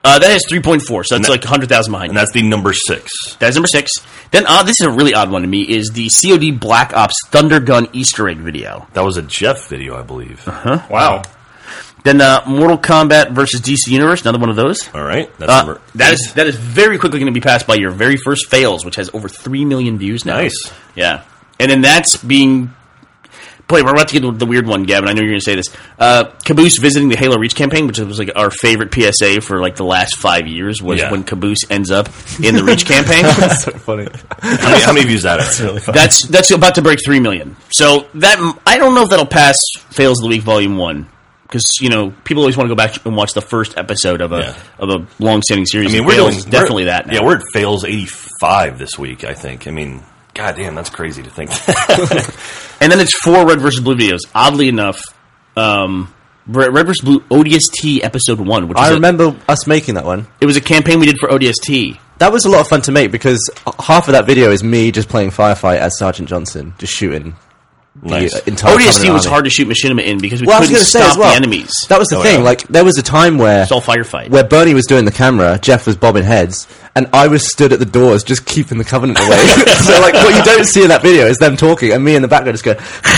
That has 3.4, so that's like 100,000 behind. And that's the number 6. That is number 6. Then this is a really odd one to me, is the COD Black Ops Thunder Gun Easter egg video. That was a Jeff video, I believe. Wow. Then Mortal Kombat versus DC Universe, another one of those. All right. That's That is very quickly going to be passed by your very first Fails, which has over 3 million views now. Nice. Yeah. And then that's being... Boy, we're about to get the weird one, Gavin. I know you're going to say this. Caboose visiting the Halo Reach campaign, which was like our favorite PSA for like the last 5 years, was when Caboose ends up in the Reach campaign. That's so funny. How many views that? That's really funny. That's about to break 3 million. So that I don't know if that'll pass Fails of the Week Volume 1. Because, people always want to go back and watch the first episode of a long-standing series. I mean, we're definitely that now. Yeah, we're at Fails 85 this week, I think. I mean, goddamn, that's crazy to think. And then it's 4 Red vs. Blue videos. Oddly enough, Red vs. Blue ODST Episode 1. Which I remember us making that one. It was a campaign we did for ODST. That was a lot of fun to make because half of that video is me just playing Firefight as Sergeant Johnson, just shooting. Nice. The entire ODST was hard to shoot machinima in because we I was couldn't gonna say stop as well, the enemies. That was the thing. yeah. Like there was a time where It's all firefight. where Bernie was doing the camera, Jeff was bobbing heads, and I was stood at the doors just keeping the Covenant away. So like what you don't see in that video is them talking, and me in the background just going.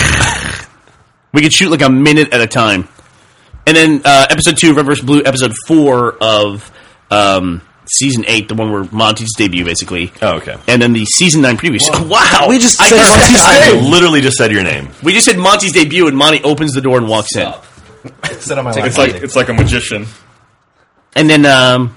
We could shoot like a minute at a time. And then Episode 2, Red vs. Blue, Episode 4 of Season 8, the one where Monty's debut, basically. Oh, okay. And then the Season 9 preview. Wow! We just said Monty's I name. literally just said your name. We just said Monty's debut, and Monty opens the door and walks in. Sit on my lap. It's like a magician. And then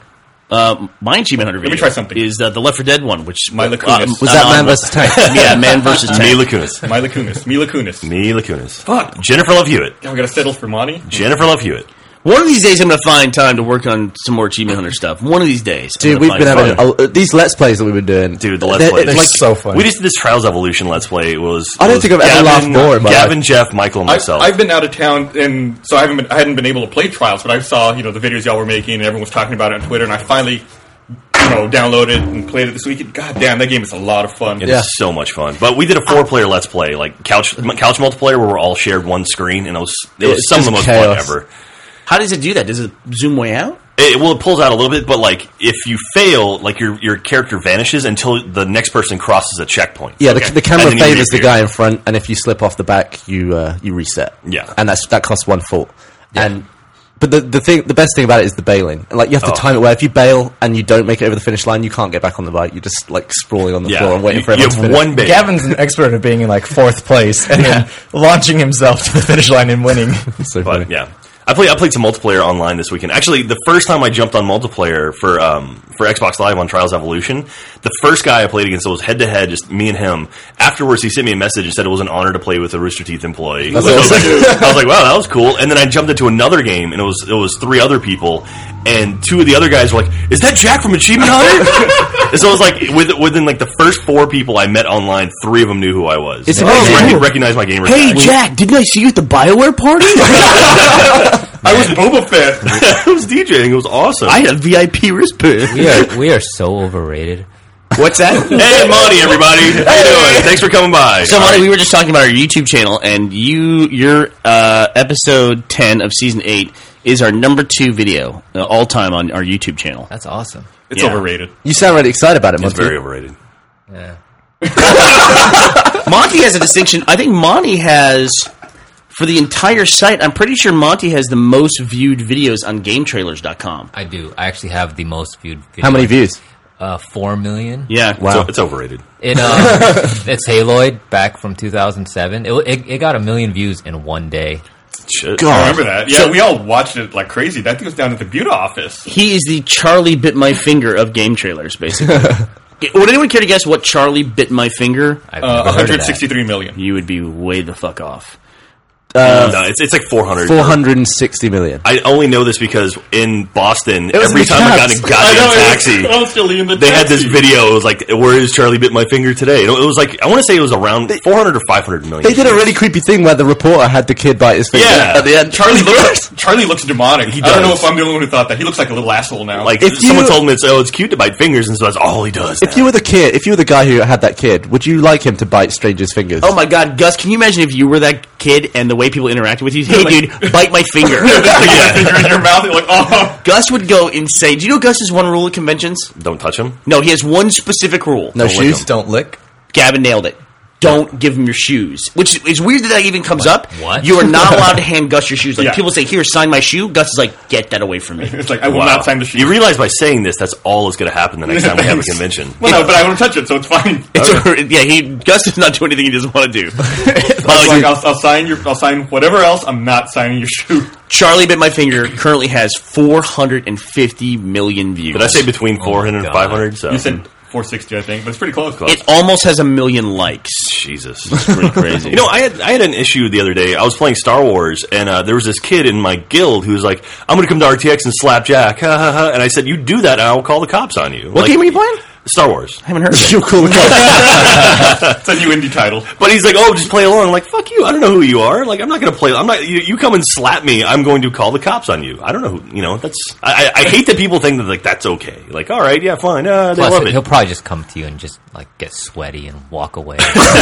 my achievement hunter video me try something. is the Left 4 Dead one, which Mila Kunis. Was that Man vs. Tank? Yeah, Man vs. Tank. Mila Kunis. Mila Kunis. Mila Kunis. Fuck. Jennifer Love Hewitt. Yeah, we gotta settle for Monty. Jennifer Love Hewitt. One of these days, I'm going to find time to work on some more achievement hunter stuff. One of these days, I'm Dude, gonna we've find been having time. these Let's Plays that we've been doing. Dude, the Let's Plays. It's They're so funny. We just did this Trials Evolution Let's Play. It was. I don't think I've ever laughed more in my Gavin, life. Jeff, Michael, and myself. I've been out of town, and so I hadn't been able to play Trials, but I saw the videos y'all were making, and everyone was talking about it on Twitter, and I finally downloaded it and played it this weekend. God damn, that game is a lot of fun. It is so much fun. But we did a 4-player Let's Play, like couch multiplayer, where we're all shared one screen, and it was some of the most fun ever. How does it do that? Does it zoom way out? It pulls out a little bit, but like if you fail, like your character vanishes until the next person crosses a checkpoint. Yeah, Okay. the camera And then you favors the reappear. guy in front, and if you slip off the back, you reset. Yeah. and that costs 1 fault. But the best thing about it is the bailing. Like you have to time it where if you bail and you don't make it over the finish line, you can't get back on the bike. You're just like sprawling on the floor and waiting for you everyone to have finish. one bail. Gavin's an expert at being in like 4th place and then launching himself to the finish line and winning. So funny. But yeah, I played some multiplayer online this weekend. Actually, the first time I jumped on multiplayer for Xbox Live on Trials Evolution, the first guy I played against, it was head to head, just me and him. Afterwards, he sent me a message and said it was an honor to play with a Rooster Teeth employee. I was like, wow, that was cool. And then I jumped into another game, and it was 3 other people, and 2 of the other guys were like, "Is that Jack from Achievement Hunter?" And so it was like within like the first 4 people I met online, 3 of them knew who I was. It's They amazing. recognized my gamer Hey, tag. Jack, didn't I see you at the BioWare party? I was Boba Fett. I was DJing. It was awesome. I had a VIP wristband. We are so overrated. What's that? Hey, Monty, everybody. How you doing? Thanks for coming by. So, Monty, we were just talking about our YouTube channel, and your episode 10 of Season 8 is our number 2 video all time on our YouTube channel. That's awesome. It's Yeah. overrated. You sound really excited about it, It's Monty. very overrated. Yeah. Monty has a distinction. I think Monty has, for the entire site, I'm pretty sure Monty has the most viewed videos on GameTrailers.com. I do. I actually have the most viewed video. How many views? 4 million. Yeah. Wow. It's overrated. It's Haloid back from 2007. It got 1 million views in one day. Shit. I remember that. Yeah, we all watched it like crazy. That thing was down at the Butte office. He is the Charlie Bit My Finger of Game Trailers, basically. Would anyone care to guess what Charlie Bit My Finger? I've never heard of that. 163 million. You would be way the fuck off. No, it's like 400. 460 million. I only know this because in Boston, was every in the time I got in a cabs. goddamn taxi, I was still in the they had this taxi. video. It was like, "Where is Charlie Bit My Finger today?" And it was like, I want to say it was around 400 or 500 million. They did a really creepy thing where the reporter had the kid bite his finger Yeah. at the end. Charlie looks demonic. He I don't know does. if I'm the only one who thought that. He looks like a little asshole now. Like If someone you- told me, it's cute to bite fingers, and so that's all he does. If you were the kid, if you were the guy who had that kid, would you like him to bite strangers' fingers? Oh my god, Gus, can you imagine if you were that kid and the way people interacted with you. Hey, dude, bite my finger. Finger in your mouth. You're like, oh. Gus would go insane. Do you know Gus's one rule at conventions? Don't touch him. No, he has one specific rule. No Don't lick shoes. them. Don't lick. Gavin nailed it. Don't give him your shoes. Which is weird that even comes up. What? You are not allowed to hand Gus your shoes. Like, Yeah. people say, here, sign my shoe. Gus is like, get that away from me. It's like, I will not sign the shoe. You realize by saying this, that's all that's going to happen the next time we have a convention. Well, no, but I won't touch it, so it's fine. Gus does not do anything he doesn't want to do. It's like, I'll sign whatever else. I'm not signing your shoe. Charlie Bit My Finger currently has 450 million views. But I say between 400 and God. 500. So You said 460, I think, but it's pretty close. it almost has 1 million likes. Jesus. Pretty crazy. You know, I had an issue the other day. I was playing Star Wars, and there was this kid in my guild who was like, "I'm going to come to RTX and slap Jack." Ha, ha, ha. And I said, "You do that, and I will call the cops on you." What game are you playing? Star Wars. I haven't heard of it. You're cool. It's a new indie title. But he's like, "Oh, just play along." I'm like, "Fuck you! I don't know who you are. Like, I'm not going to play. I'm not. You come and slap me. I'm going to call the cops on you. I don't know who. You know, that's. I hate that people think that like that's okay. Like, all right, yeah, fine. They Plus, love it. he'll probably just come to you and just like get sweaty and walk away.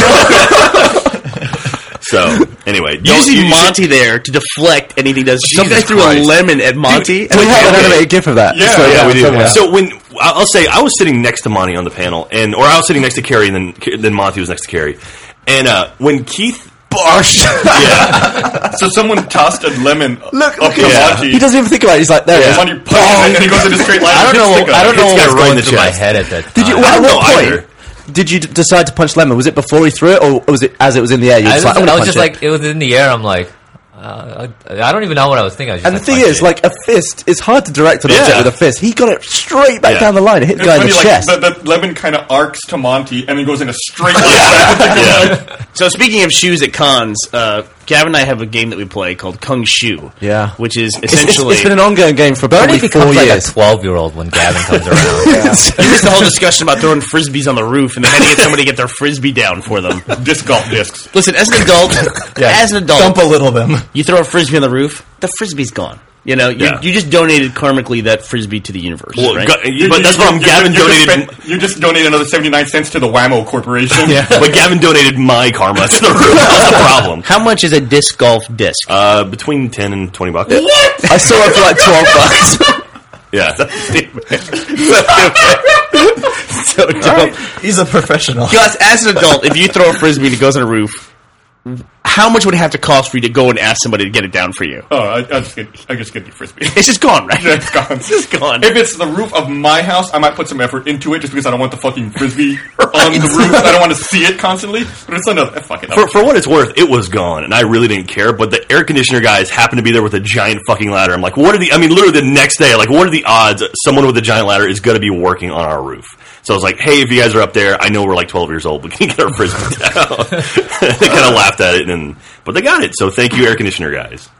So anyway, You just need Monty there to deflect anything. Some guy threw Christ. a lemon at Monty. We have an animated gif of that. Yeah, So, yeah, we do. somewhere. So when I'll say I was sitting next to Monty on the panel, or I was sitting next to Carrie, and then Monty was next to Carrie, and when Keith. Bosh. Yeah, So someone tossed a lemon Look, up to yeah. Monty. He doesn't even think about it. He's like, there it is. Monty punches it, and he goes in a straight line. I don't know. I don't know It's what got was right in going the through my chest. head at that time. Did you? I At don't know what point either. did you decide to punch lemon? Was it before he threw it, or was it as it was in the air? You I was like, I'm was gonna just punch it? like, it was in the air. I'm like, I don't even know what I was thinking. I was just And the like, thing punch is, it. like a fist, it's hard to direct an object Yeah. with a fist. He got it straight back Yeah. down the line. It hit the It's guy in funny, the like, chest. the lemon kind of arcs to Monty, and then goes in a straight line. So speaking of shoes at cons, Gavin and I have a game that we play called Kung Shu. Yeah. Which is It's essentially... been an ongoing game for Bernie probably 4 becomes like a years. 12-year-old when Gavin comes around. You missed the whole discussion about throwing frisbees on the roof and then had to get somebody to get their frisbee down for them. Disc golf discs. Listen, as an adult, Dump a little them. you throw a frisbee on the roof, the frisbee's gone. You know, Yeah. you just donated karmically that frisbee to the universe, Well, right? but that's what Gavin donated. You just donated another 79 cents to the Whammo Corporation. But Gavin donated my karma to the room. That's the problem. How much is a disc golf disc? Between $10 and $20. I saw it for like $12. Yeah. So dope. He's a professional. Gus, as an adult, if you throw a frisbee and it goes on a roof, how much would it have to cost for you to go and ask somebody to get it down for you? Oh, I just get the frisbee. It's just gone, right? It's gone. It's just gone. If it's the roof of my house, I might put some effort into it just because I don't want the fucking frisbee on the roof. I don't want to see it constantly. But it's another. Fuck it. For what it's worth, it was gone, and I really didn't care. But the air conditioner guys happened to be there with a giant fucking ladder. I'm like, what are the? I mean, literally the next day, like, what are the odds someone with a giant ladder is going to be working on our roof? So I was like, hey, if you guys are up there, I know we're like 12 years old, but can you get our frisbee down? They kind of laughed at it, but they got it. So thank you, air conditioner guys.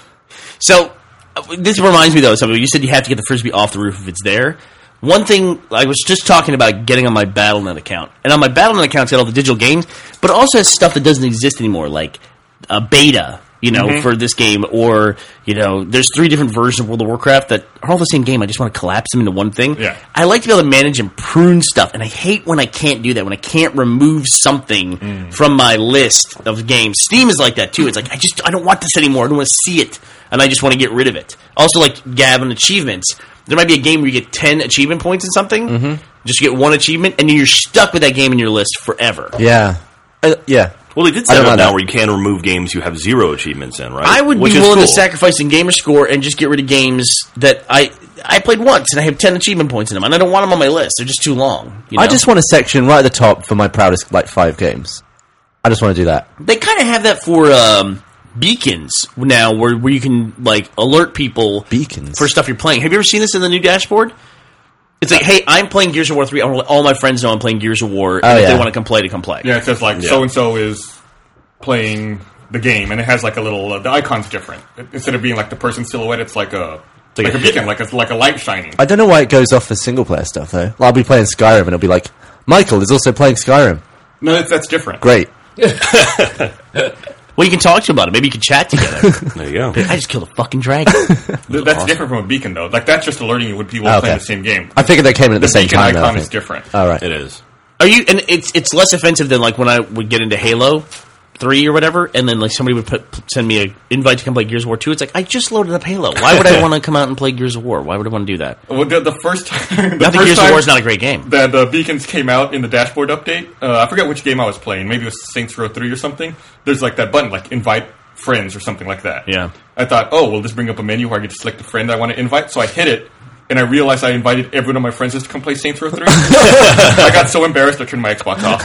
So, this reminds me, though, of something. You said you have to get the frisbee off the roof if it's there. One thing, I was just talking about getting on my Battle.net account. And on my Battle.net account, it's got all the digital games, but it also has stuff that doesn't exist anymore, like a beta, for this game. Or, there's 3 different versions of World of Warcraft that are all the same game. I just want to collapse them into one thing. Yeah. I like to be able to manage and prune stuff, and I hate when I can't do that, when I can't remove something from my list of games. Steam is like that, too. It's like, I don't want this anymore. I don't want to see it, and I just want to get rid of it. Also, like Gavin achievements. There might be a game where you get 10 achievement points in something, just get 1 achievement, and then you're stuck with that game in your list forever. Yeah. Yeah. Well, they did I set don't it know up that. now where you can remove games you have 0 achievements in, right? I would Which be is willing to cool. sacrifice in gamer score and just get rid of games that I played once and I have 10 achievement points in them, and I don't want them on my list. They're just too long. I just want a section right at the top for my proudest, 5 games. I just want to do that. They kind of have that for beacons now, where you can alert people Beacons? for stuff you're playing. Have you ever seen this in the new dashboard? It's like, hey, I'm playing Gears of War 3. I want to let all my friends know I'm playing Gears of War, and if they want to come play, to come play. Yeah, it says so and so is playing the game, and it has like a little. The icon's different. Instead of being like the person silhouette, it's like a beacon, like a light shining. I don't know why it goes off for single player stuff, though. I'll be playing Skyrim, and it'll be like, Michael is also playing Skyrim. No, that's different. Great. Well, you can talk to him about it. Maybe you can chat together. There you go. I just killed a fucking dragon. That's different from a beacon, though. Like that's just alerting you when people are playing the same game. I figured they came in at the same beacon time. icon though, is different. All right. It is. Are you? And it's less offensive than like when I would get into Halo 3 or whatever, and then like somebody would send me an invite to come play Gears of War 2. It's like, I just loaded up Halo. Why would I want to come out and play Gears of War? Why would I want to do that? Well, the first time, Not that Gears of War is not a great game. That the beacons came out in the dashboard update. I forget which game I was playing. Maybe it was Saints Row 3 or something. There's like that button, like invite friends or something like that. Yeah. I thought, oh, will this bring up a menu where I get to select a friend I want to invite? So I hit it. And I realized I invited every one of my friends just to come play Saints Row 3. I got so embarrassed I turned my Xbox off.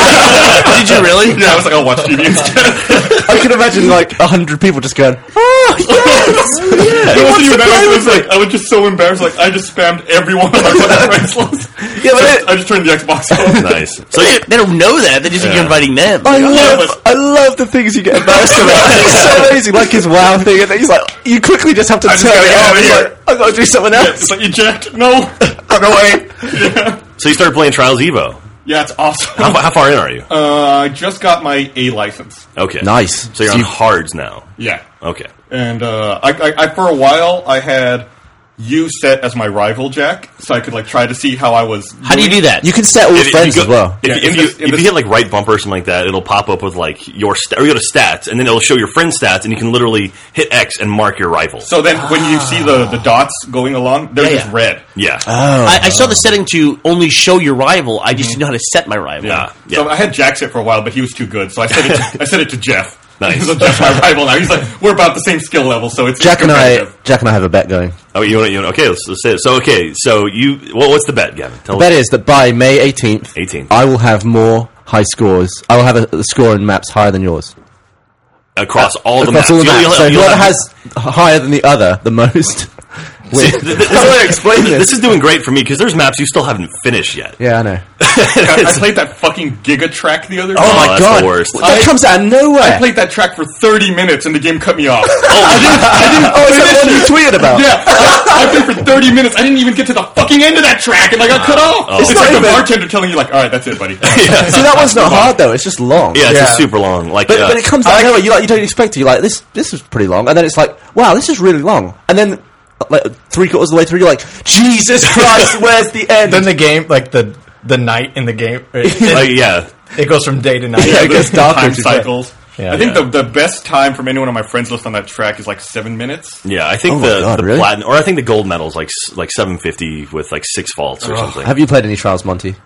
Did you really? Yeah, I was like, I'll watch TV instead. I can imagine like 100 people just going, "Oh yes, It wasn't even that. It was like I was just so embarrassed. Like I just spammed every one of my friends list. Yeah, but I just turned the Xbox off. Nice. So they don't know that. They just think you're inviting them. I love the things you get embarrassed about. It's so amazing, like his WoW thing, and then he's like, you quickly just have to turn just gotta it get off. out of He's here. like, I've got to do something Yeah, else. it's like eject. No, run away. Yeah. So you started playing Trials Evo. Yeah, it's awesome. How far in are you? I just got my A license. Okay. Nice. So you're on hards now. Yeah. Okay. And I for a while I had you set as my rival Jack, so I could like try to see how I was. How do you do that? You can set all If you friends go- as well. If, Yeah, if you hit like right bumper or something like that, it'll pop up with like your or you go to stats, and then it'll show your friend's stats, and you can literally hit X and mark your rival. So then when you see the dots going along, they're Yeah, just yeah. red. Yeah. I saw the setting to only show your rival. I just didn't know how to set my rival. Yeah. So I had Jack set for a while, but he was too good, so I set it to Jeff. Nice. So Jeff's my rival now. He's like, we're about the same skill level, so it's Jack and I competitive. have a bet going. Oh, you want okay? Let's say it. So okay. So you what's the bet, Gavin? Tell The bet us. is that by May 18th, 18th. I will have more high scores. I will have a score in maps higher than yours. Across all the Across maps. all the You'll- maps. you'll- So you'll whoever have- has higher than the other, the most. See, How do I explain this? This is doing great for me because there's maps you still haven't finished yet. Yeah, I know. I played that fucking Giga track the other day. Oh my My that's God, the worst. that comes out of nowhere. I played that track for 30 minutes and the game cut me off. Oh, is that the one you tweeted about? Yeah, I played for 30 minutes. I didn't even get to the fucking end of that track and I got cut off. It's not like the even- bartender telling you like, all right, that's it, buddy. See, that one's not hard though. It's just long. Yeah, it's just super long. Like, But it comes out of nowhere. You don't expect it. You're like, this is pretty long, and then it's like, wow, this is really long, and then like 3/4 of the way through, you're like, Jesus Christ, where's the end? Then the game, like the night in the game, like, yeah. it goes from day to night. Yeah, it gets darker Time as you play. cycles. Yeah. I think the best time from anyone on my friends list on that track is like 7 minutes. Yeah, I think Oh my God, the really? platinum, or I think the gold medal is like 750 with like 6 faults or something. Have you played any Trials, Monty?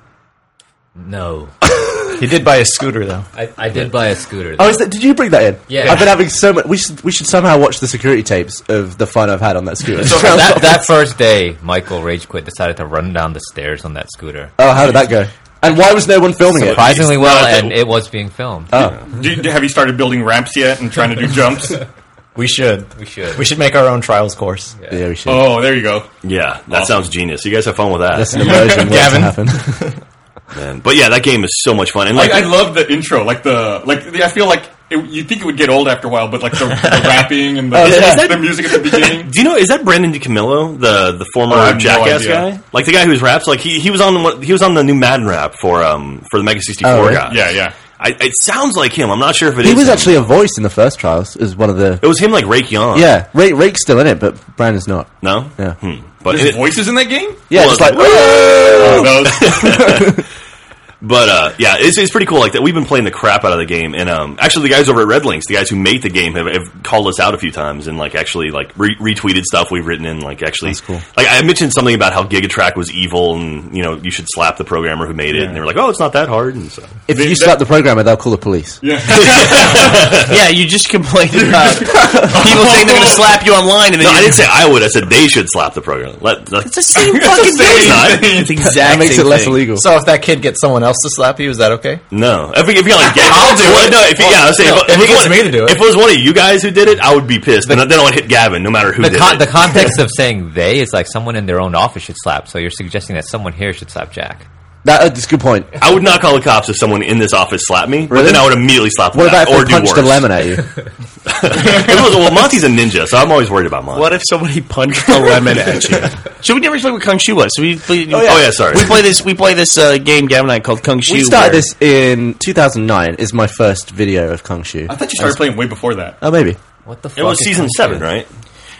No. He did buy a scooter though. I did buy a scooter. Oh, did you bring that in? Yeah. I've been having so much. We should somehow watch the security tapes of the fun I've had on that scooter. that first day, Michael Rage Quit decided to run down the stairs on that scooter. Oh, how did that go? And why was no one filming it? Surprisingly well, not- and it was being filmed. Have you started building ramps yet and trying to do jumps? We should. We should. We should make our own trials course. Yeah, we should. Oh, there you go. Yeah, that sounds genius. You guys have fun with that. That's an immersion waiting to Gavin. happen. Man. But yeah, that game is so much fun. And like, I love the intro. I feel like you think it would get old after a while, but like the rapping and the music at the beginning. do you know, is that Brandon DiCamillo, the former I have no Jackass idea. guy? Like the guy who raps? Like he was on the new Madden rap for the Mega 64 Oh, really? guy. Yeah. It sounds like him. I'm not sure if it is. He was him. actually a voice in the first Trials as one of the. It was him, like Rake Young. Yeah, Rake's still in it, but Brandon's not. No. Yeah. But There's voices in that game? Yeah, Well, just like. Oh, those. But yeah, it's pretty cool. Like that, we've been playing the crap out of the game, and actually, the guys over at Red Links, the guys who made the game, have called us out a few times and like actually like retweeted stuff we've written in. Like actually, That's cool. Like I mentioned something about how Gigatrack was evil, and you should slap the programmer who made it, and they were like, "Oh, it's not that hard." And so If you slap the programmer, they'll call the police. Yeah, you just complained about people saying they're going to slap you online, and then no, I you didn't say I would. I said they should slap the programmer. It's the same fucking thing. It's not. It's the exact That makes same it less thing. illegal. So if that kid gets someone else to slap you, is that okay? No, if you like, I'll do it. No, I'll say, If he gets me to do it. If it was one of you guys who did it, I would be pissed. Then I would hit Gavin, no matter who did it. The context of saying they is like someone in their own office should slap. So you're suggesting that someone here should slap Jack. That's a good point. I would not call the cops if someone in this office slapped me, but Really? then I would immediately slap them What about back, or if do they punched a worse. lemon at you? Well, Monty's a ninja, so I'm always worried about Monty. What if somebody punched a lemon at you? Should we never explain what Kung Shu was? So we sorry. We play this game Gavin and I called Kung Shu. We started where- this in 2009. Is my first video of Kung Shu. I thought you started playing way before that. Oh, maybe. What the fuck? It was is season Kung 7, Fu? right?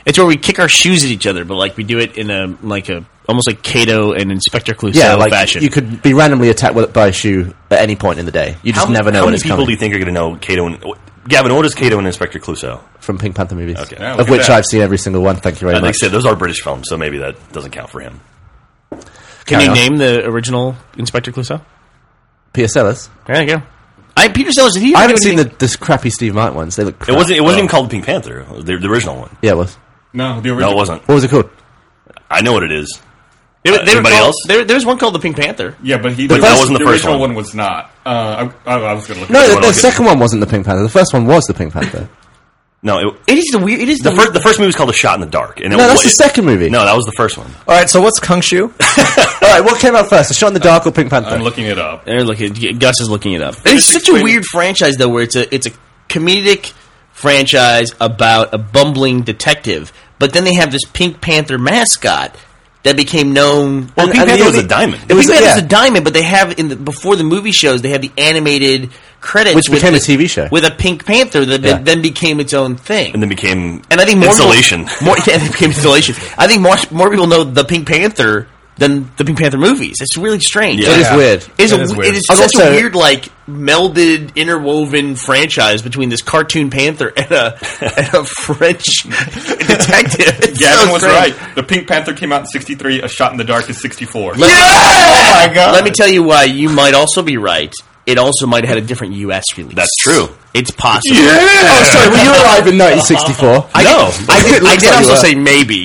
It's where we kick our shoes at each other, but like we do it in a almost like Kato and Inspector Clouseau fashion. You could be randomly attacked by a shoe at any point in the day. You just never know when it's coming. How many people do you think are going to know Kato and... Gavin, what is Kato and Inspector Clouseau? From Pink Panther movies. Okay. Yeah, of which I've seen every single one. Thank you very much. Like I said, those are British films, so maybe that doesn't count for him. Can you name the original Inspector Clouseau? Peter Sellers. There you go. Peter Sellers. I haven't seen the crappy Steve Martin ones. They look crap. It wasn't even called Pink Panther. The original one. Yeah, it was. No, the original. No, it wasn't. What was it called? I know what it is. Anybody else? There was one called the Pink Panther. Yeah, but that wasn't the first original one. one was not. I was going to look. No, the second one wasn't the Pink Panther. The first one was the Pink Panther. No, it is the weird. It is the first movie was called A Shot in the Dark. And that's the second movie. No, that was the first one. All right, so what's Kung Shu? All right, what came out first? A Shot in the Dark or Pink Panther? I'm looking it up. Gus is looking it up. It's such a weird franchise, though, where it's a comedic franchise about a bumbling detective, but then they have this Pink Panther mascot that became known. Well, Pink Panther was a diamond. Pink Panther was a diamond, but they have before the movie shows, they have the animated credits, which became a TV show with a Pink Panther that then became its own thing, and then became I think more Installation. It became Installation. I think more people know the Pink Panther than the Pink Panther movies. It's really strange. Yeah. It is weird. It is such a weird, like, melded, interwoven franchise between this cartoon panther and a French detective. Gavin was right. The Pink Panther came out in 1963. A Shot in the Dark is 1964. Oh my God! Let me tell you why you might also be right. It also might have had a different U.S. release. That's true. It's possible. Yeah. Oh, sorry. Were you alive in 1964? I did also say maybe.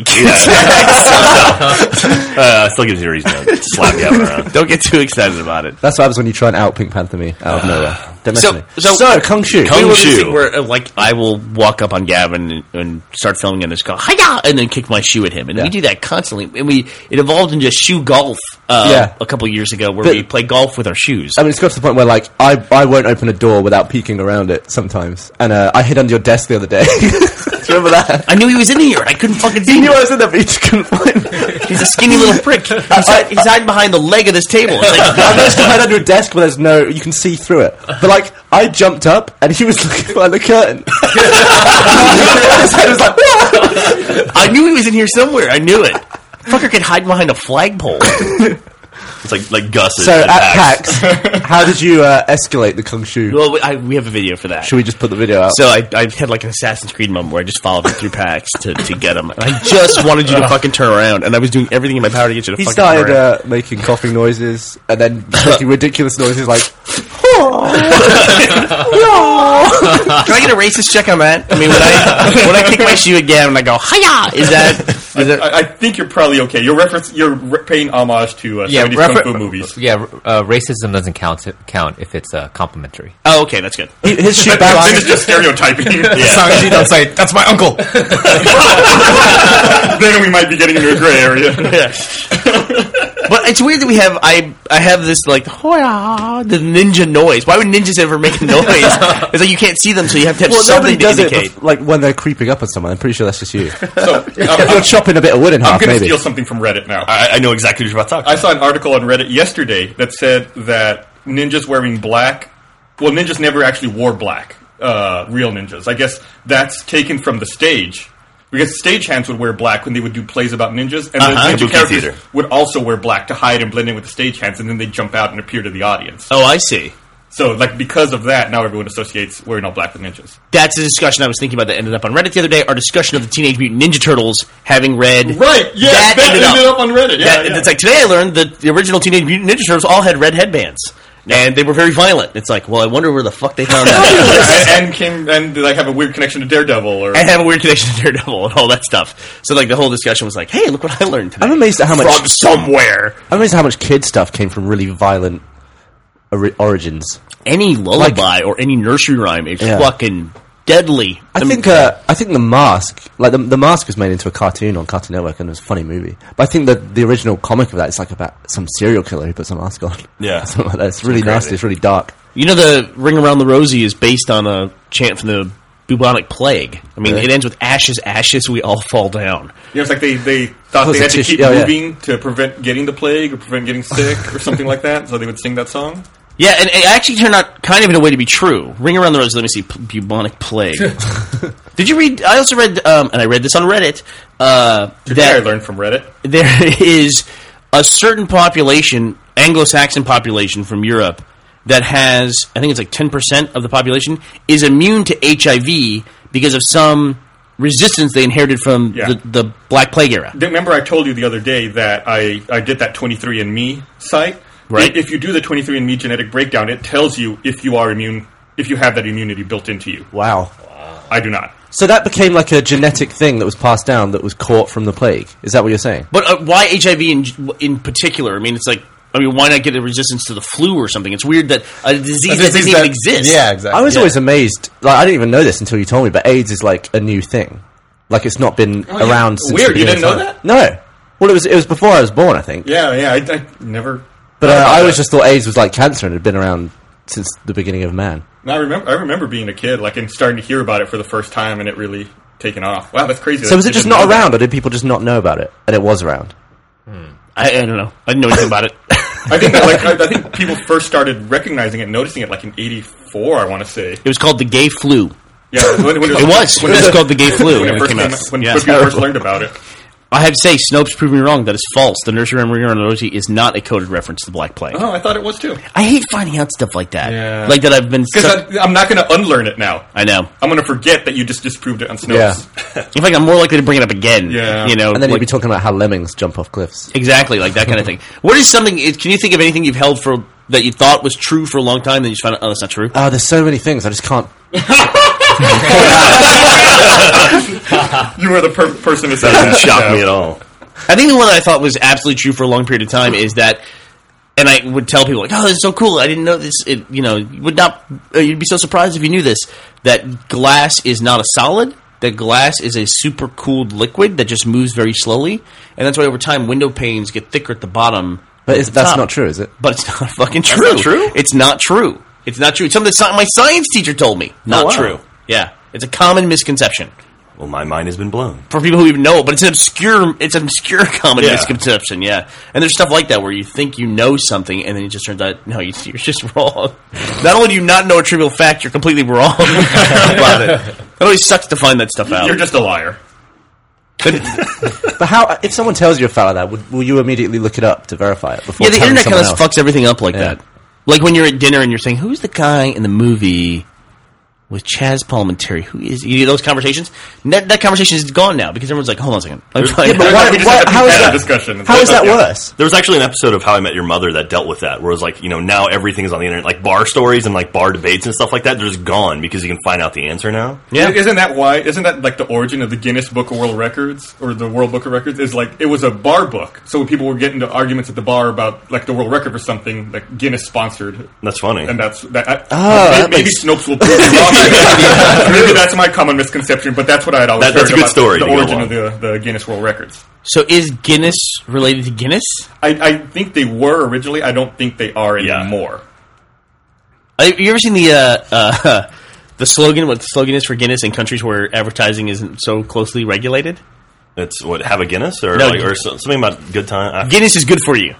Still gives you a reason to slap Gavin around. Don't get too excited about it. That's what happens when you try and out Pink Panther me out of nowhere. Don't mess with me. So Kung Shu. Where, like, I will walk up on Gavin and start filming and just go, hiya! And then kick my shoe at him. And we do that constantly. And it evolved into shoe golf a couple of years ago where we play golf with our shoes. I mean, it's got to the point where, like, I won't open a door without peeking around it sometimes. And I hid under your desk the other day. Do you remember that? I knew he was in here. I couldn't fucking see him. He knew I was in there, but he just couldn't find me. He's a skinny little prick. He's hiding behind the leg of this table. It's like, I managed to hide under a desk, but you can see through it. But, like, I jumped up, and he was looking behind the curtain. His head was like, whoa! I knew he was in here somewhere. I knew it. Fucker could hide behind a flagpole. It's like Gus. So at PAX, how did you escalate the Kung Shu? Well, we have a video for that. Should we just put the video out? So I had like an Assassin's Creed moment where I just followed him through PAX to get him. I just wanted you to fucking turn around, and I was doing everything in my power to get you to fucking turn around. He started making coughing noises, and then making ridiculous noises like... Can I get a racist check on that? I mean, when I kick my shoe at Gavin and I go, hiya! Is that... I think you're probably okay. You're paying homage to 70s Kung Fu movies. Yeah, racism doesn't count if it's complimentary. Oh, okay, that's good. His shoe bounced. This is just stereotyping. As long as you don't say, that's my uncle. Then we might be getting into a gray area. But it's weird that we have I have this like the ninja noise. Why would ninjas ever make a noise? It's like you can't see them, so you have to have something to indicate. It like when they're creeping up on someone. I'm pretty sure that's just you. So you're chopping a bit of wood in half. I'm going to maybe steal something from Reddit now. I know exactly what you're about to talk about. I saw an article on Reddit yesterday that said that ninjas wearing black. Well, ninjas never actually wore black. Real ninjas. I guess that's taken from the stage. Because stagehands would wear black when they would do plays about ninjas, and the ninja characters would also wear black to hide and blend in with the stagehands, and then they'd jump out and appear to the audience. Oh, I see. So, like, because of that, now everyone associates wearing all black with ninjas. That's a discussion I was thinking about that ended up on Reddit the other day. Our discussion of the Teenage Mutant Ninja Turtles having read... Right, yeah, that ended up on Reddit. Yeah, It's like, today I learned that the original Teenage Mutant Ninja Turtles all had red headbands. And they were very violent. It's like, well, I wonder where the fuck they found that. and like have a weird connection to Daredevil, and have a weird connection to Daredevil and all that stuff. So like the whole discussion was like, hey, look what I learned today. I'm amazed at how much from somewhere. I'm amazed at how much kid stuff came from really violent origins. Any lullaby or any nursery rhyme is fucking deadly. I think the Mask, like the Mask, was made into a cartoon on Cartoon Network, and it was a funny movie. But I think that the original comic of that is like about some serial killer who puts a mask on. Yeah, something like that. It's really nasty. It's really dark. You know, the Ring Around the Rosie is based on a chant from the bubonic plague. I mean, it ends with ashes, ashes, we all fall down. Yeah, it's like they thought they had to keep moving to prevent getting the plague or prevent getting sick or something like that. So they would sing that song. Yeah, and it actually turned out kind of in a way to be true. Ring Around the Rosy, let me see, bubonic plague. Did you read, I also read, and I read this on Reddit, Today I learned from Reddit. there is a certain population, Anglo-Saxon population from Europe, that has, I think it's like 10% of the population, is immune to HIV because of some resistance they inherited from the Black Plague era. Remember I told you the other day that I did that 23andMe site? Right. If you do the 23andMe genetic breakdown, it tells you if you are immune, if you have that immunity built into you. Wow. I do not. So that became like a genetic thing that was passed down that was caught from the plague. Is that what you're saying? But why HIV in particular? I mean, it's like, why not get a resistance to the flu or something? It's weird that a disease that doesn't even exist. Yeah, exactly. I was always amazed. Like, I didn't even know this until you told me, but AIDS is like a new thing. Like, it's not been around since Weird, the you beginning didn't of know time. that? No. Well, it was before I was born, I think. Yeah, I never... But I always just thought AIDS was like cancer and it had been around since the beginning of man. No, I remember being a kid, like, and starting to hear about it for the first time, and it really taken off. Wow, that's crazy. So was it just not around, or did people just not know about it? And it was around? I don't know. I didn't know anything about it. I think that, I think people first started recognizing it, noticing it, like in '84. I want to say It was called the gay flu. Yeah, when It was called the gay flu when when it it first came came out. when Yeah. people first learned about it. I have to say, Snopes proved me wrong. That is false. The nursery rhyme Ring Around the Rosie is not a coded reference to the Black Plague. Oh, I thought it was too. I hate finding out stuff like that. Yeah. Like that I've been... Because I'm not going to unlearn it now. I know. I'm going to forget that you just disproved it on Snopes. Yeah. In fact, I'm more likely to bring it up again. Yeah. You know, And then like, you'd be talking about how lemmings jump off cliffs. exactly, like that kind of thing. What is something... Can you think of anything you've held for... that you thought was true for a long time, then you just found out, oh, that's not true? Oh, there's so many things. I just can't... You were the person to say That that. doesn't shock Yeah. me at all. I think the one that I thought was absolutely true for a long period of time is that, and I would tell people like, "Oh, this is so cool! I didn't know this." It, you would not. You'd be so surprised if you knew this. That glass is not a solid. That glass is a super cooled liquid that just moves very slowly, and that's why over time window panes get thicker at the bottom. But at the that's top. not true, is it? But it's not fucking true. not true? It's not true. It's not true. It's something that my science teacher told me. Not wow. true. Yeah, it's a common misconception. Well, my mind has been blown. For people who even know it, but it's an obscure common Yeah. misconception, yeah. And there's stuff like that where you think you know something, and then it just turns out, no, you're just wrong. Not only do you not know a trivial fact, you're completely wrong about it. It always sucks to find that stuff out. You're just a liar. But how... If someone tells you a fact like that, will you immediately look it up to verify it before Yeah, the telling internet kind someone of else? fucks everything up like Yeah. that. Like when you're at dinner and you're saying, who's the guy in the movie with Chaz Palminteri? Who is he? Those conversations? That conversation is gone now because everyone's like, hold on a second. Let me find Yeah, but out. why- We just had a how is competitive that- discussion. How is that Yeah. worse? There was actually an episode of How I Met Your Mother that dealt with that, where it was like, now everything is on the internet, like bar stories and like bar debates and stuff like that. They're just gone because you can find out the answer now. Yeah. Isn't that why? Isn't that like the origin of the Guinness Book of World Records or the World Book of Records? Is like it was a bar book, so people were getting into arguments at the bar about like the world record for something like Guinness sponsored, That's funny. and that's that. that maybe makes- Snopes will prove me wrong. Maybe that's my common misconception, but that's what I had always That's heard a good about story the to go origin along. of the Guinness World Records. So is Guinness related to Guinness? I think they were originally. I don't think they are Yeah. anymore. Have you ever seen the slogan? What the slogan is for Guinness in countries where advertising isn't so closely regulated? It's what, have a Guinness or No, something about good time. Guinness is good for you.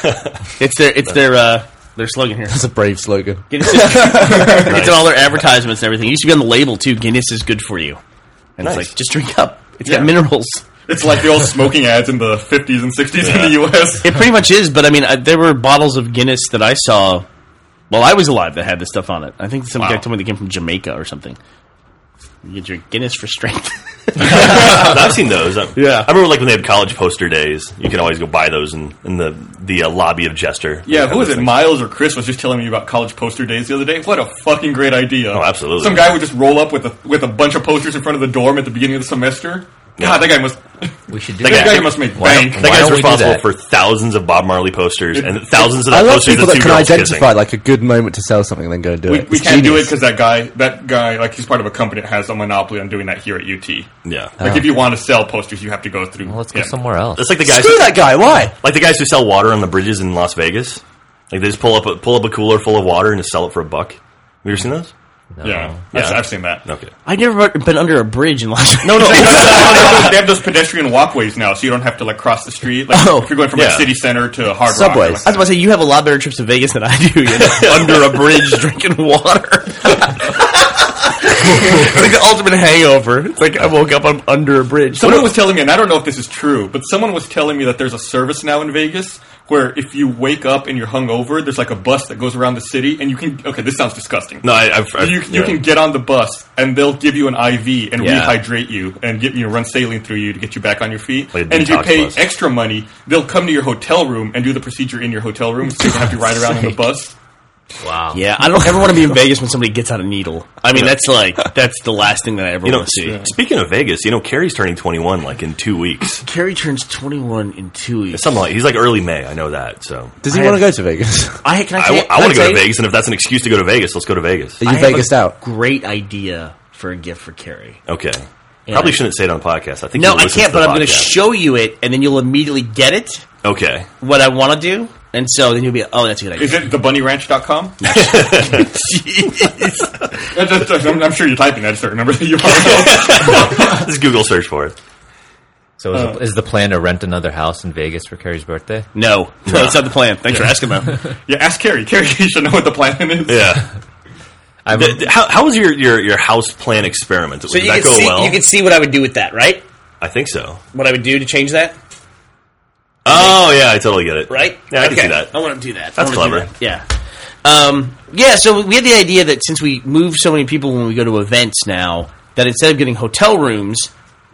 It's their slogan here. That's a brave slogan. Guinness is, it's in all their advertisements and everything. It used to be on the label too. Guinness is good for you, and Nice. it's like just drink up. It's Yeah. got minerals. It's like the old smoking ads in the 50s and 60s in the U.S. It pretty much is. But I mean, there were bottles of Guinness that I saw while I was alive that had this stuff on it. I think some guy told me they came from Jamaica or something. You get your Guinness for strength. I've seen those. Yeah. I remember like when they had college poster days. You could always go buy those in the lobby of Jester. Yeah, who was it? Things. Miles or Chris was just telling me about college poster days the other day. What a fucking great idea! Oh, absolutely. Some guy would just roll up with a bunch of posters in front of the dorm at the beginning of the semester. God, that guy must. We should do That That guy- guy must make Why bank. don't- That Why guy's we do responsible that? for thousands of Bob Marley posters and thousands of I that love posters people of that two can girls identify kissing. like a good moment to sell something and then go and do We it. we It's can't do it genius. because that guy, like he's part of a company that has a monopoly on doing that here at UT. Yeah. Like if you want to sell posters, you have to go through. Well, let's go him. somewhere else. That's like the guys Screw that guy. Why? like the guys who sell water on the bridges in Las Vegas. Like they just pull up a cooler full of water and just sell it for $1. Have you ever seen those? No. Yeah, I've seen that. Okay. I've never been under a bridge in Los Angeles. No, they have those pedestrian walkways now, so you don't have to like cross the street. Like if you're going from like city center to Hard Rock. Subways. Like I was about to say, you have a lot better trips to Vegas than I do. Under a bridge drinking water. It's like the ultimate hangover. It's like I woke up under a bridge. Someone was telling me, and I don't know if this is true, but someone was telling me that there's a service now in Vegas where if you wake up and you're hungover, there's like a bus that goes around the city, and you can. Okay, this sounds disgusting. No, you can get on the bus, and they'll give you an IV and rehydrate you and run saline through you to get you back on your feet. Like and if you pay bus. extra money, they'll come to your hotel room and do the procedure in your hotel room, so you don't have to ride around on the bus. Wow. Yeah, I don't ever want to be in Vegas when somebody gets out a needle. I mean, that's the last thing that I ever want to see. Speaking of Vegas, Carrie's turning 21 like in 2 weeks. Carrie turns 21 in 2 weeks. Something like he's like early May. I know that. So Does he want to go to Vegas? I want to go to Vegas, and if that's an excuse to go to Vegas, let's go to Vegas. Are you Vegased out? Great idea for a gift for Carrie. Okay. Probably shouldn't say it on the podcast. I think No, you'll I listen can't, to the but I'm going to podcast. show you it, and then you'll immediately get it, Okay. what I want to do, and so then you'll be, oh, that's a good idea. Is it thebunnyranch.com? I'm sure you're typing that. I just don't remember the URL. Just Google search for it. So is the plan to rent another house in Vegas for Carrie's birthday? No, that's not the plan. Thanks for asking, though. Yeah, ask Carrie. Carrie should know what the plan is. Yeah. How was your house plan experiment? So Did you that can go see, well? you can see what I would do with that, right? I think so. What I would do to change that, Oh yeah, I totally get it. right? Yeah, I can see that. I want to do that. That's I wanna do clever. that. Yeah. Yeah, so we had the idea that since we move so many people when we go to events now, that instead of getting hotel rooms,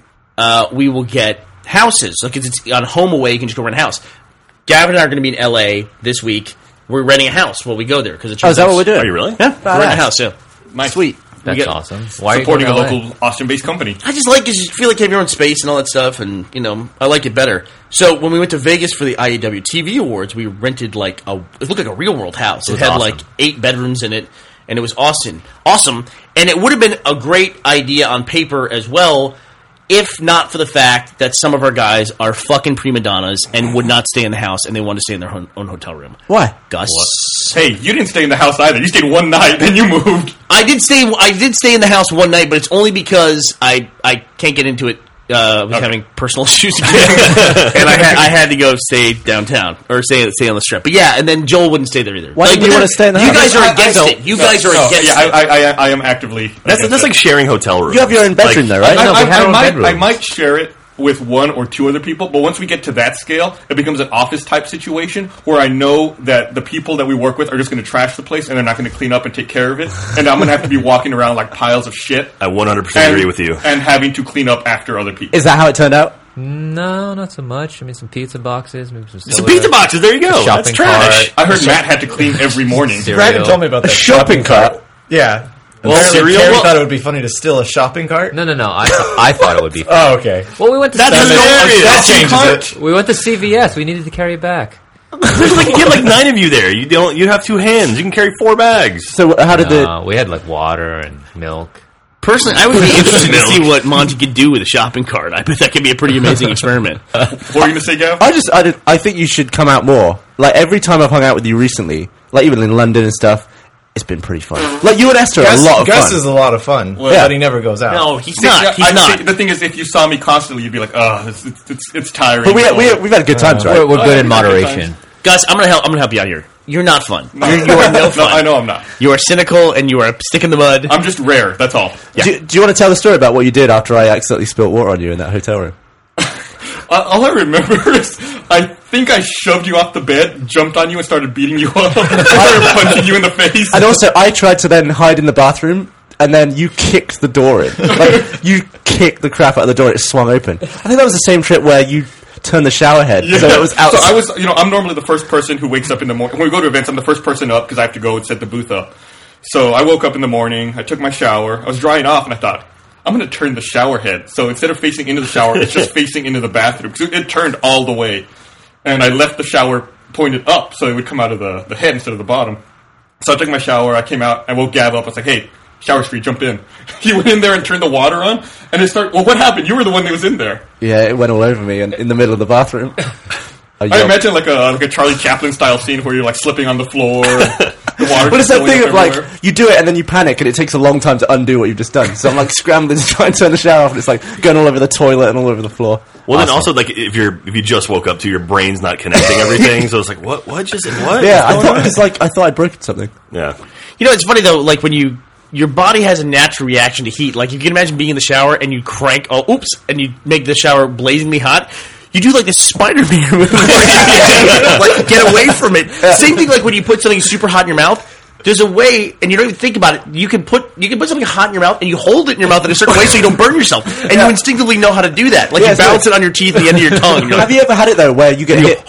we will get houses. Like it's on HomeAway, you can just go rent a house. Gavin and I are going to be in LA this week. We're renting a house while we go there because Oh, is that what we're doing? Are you really? Yeah, we're renting a house. Yeah, Nice. Sweet. That's awesome. Why Supporting are a you going to LA? local Austin-based company. I just like it. You feel like you have your own space and all that stuff, and I like it better. So when we went to Vegas for the IAW TV Awards, we rented it looked like a real world house. It was had awesome. like 8 bedrooms in it, and it was awesome. And it would have been a great idea on paper as well, if not for the fact that some of our guys are fucking prima donnas and would not stay in the house, and they wanted to stay in their own hotel room. Why? Gus. Hey, you didn't stay in the house either. You stayed one night, then you moved. I did stay in the house one night, but it's only because I can't get into it. I was having personal issues again, and I had to go stay downtown or stay on the strip. But yeah, and then Joel wouldn't stay there either. Why didn't you want to stay in the You house? guys are against it. You guys are against Yeah, it. I am actively. That's like sharing hotel rooms. You have your own bedroom though, right? No, we have our own I bedrooms. might share it with 1 or 2 other people, but once we get to that scale, it becomes an office type situation where I know that the people that we work with are just going to trash the place and they're not going to clean up and take care of it, and I'm going to have to be walking around like piles of shit. I 100% agree with you. And having to clean up after other people. Is that how it turned out? No, not so much. I mean, some pizza boxes, maybe some Some pizza boxes. There you go. shopping That's trash. cart. I heard Matt had to clean every morning. Cereal. Brandon told me about that shopping cart. Yeah. Well, Apparently cereal? Carrie Well- thought it would be funny to steal a shopping cart. No. I thought it would be. Oh, okay. Well, we went to That's hilarious. That changes it. we went to CVS. We needed to carry it back. There's like you get like 9 of you there. You have 2 hands. You can carry 4 bags. So how did We had like water and milk. Personally, I would be interested to see what Monty could do with a shopping cart. I bet that could be a pretty amazing experiment. What were you going to say, Gav? I think you should come out more. Like every time I've hung out with you recently, like even in London and stuff, it's been pretty fun. Like you and Esther are a lot of Gus fun. is a lot of fun, Yeah. but he never goes out. No, he's not. He's I'd not. say the thing is, if you saw me constantly, you'd be like, "Oh, it's tiring." But we've had good times, right? We're good in we've had good moderation. Gus, I'm gonna help you out here. You're not fun. You are no fun. No, I know I'm not. You are cynical and you are a stick in the mud. I'm just rare. That's all. Do you want to tell the story about what you did after I accidentally spilt water on you in that hotel room? All I remember is I think I shoved you off the bed, jumped on you, and started beating you up. Started punching you in the face. And also, I tried to then hide in the bathroom, and then you kicked the door in. Like, you kicked the crap out of the door, and it swung open. I think that was the same trip where you turned the shower head, so it was outside. So I was, I'm normally the first person who wakes up in the morning. When we go to events, I'm the first person up because I have to go and set the booth up. So I woke up in the morning, I took my shower, I was drying off, and I thought, I'm going to turn the shower head. So instead of facing into the shower, it's just facing into the bathroom. So it turned all the way. And I left the shower pointed up so it would come out of the head instead of the bottom. So I took my shower, I came out, I woke Gav up, I was like, hey, shower street, jump in. He went in there and turned the water on, and it started, well, what happened? You were the one that was in there. Yeah, it went all over me in the middle of the bathroom. I imagine like a Charlie Chaplin style scene where you're like slipping on the floor. water But it's that going thing up of like, everywhere. you do it and then you panic and it takes a long time to undo what you've just done. So I'm like scrambling to try and turn the shower off and it's like going all over the toilet and all over the floor. Well, then also, like, if you just woke up to your brain's not connecting everything, so it's like, what just, what? Yeah, What's going on? I thought I'd broken something. Yeah. You know, it's funny though. Like when your body has a natural reaction to heat. Like you can imagine being in the shower and you crank, and you make the shower blazingly hot. You do like this Spider-Man move, like get away from it. Same thing like when you put something super hot in your mouth. There's a way, and you don't even think about it. You can put something hot in your mouth, and you hold it in your mouth in a certain way so you don't burn yourself. And you instinctively know how to do that. Like you balance it on your teeth at the end of your tongue. You're like, Have you ever had it though, where you get hit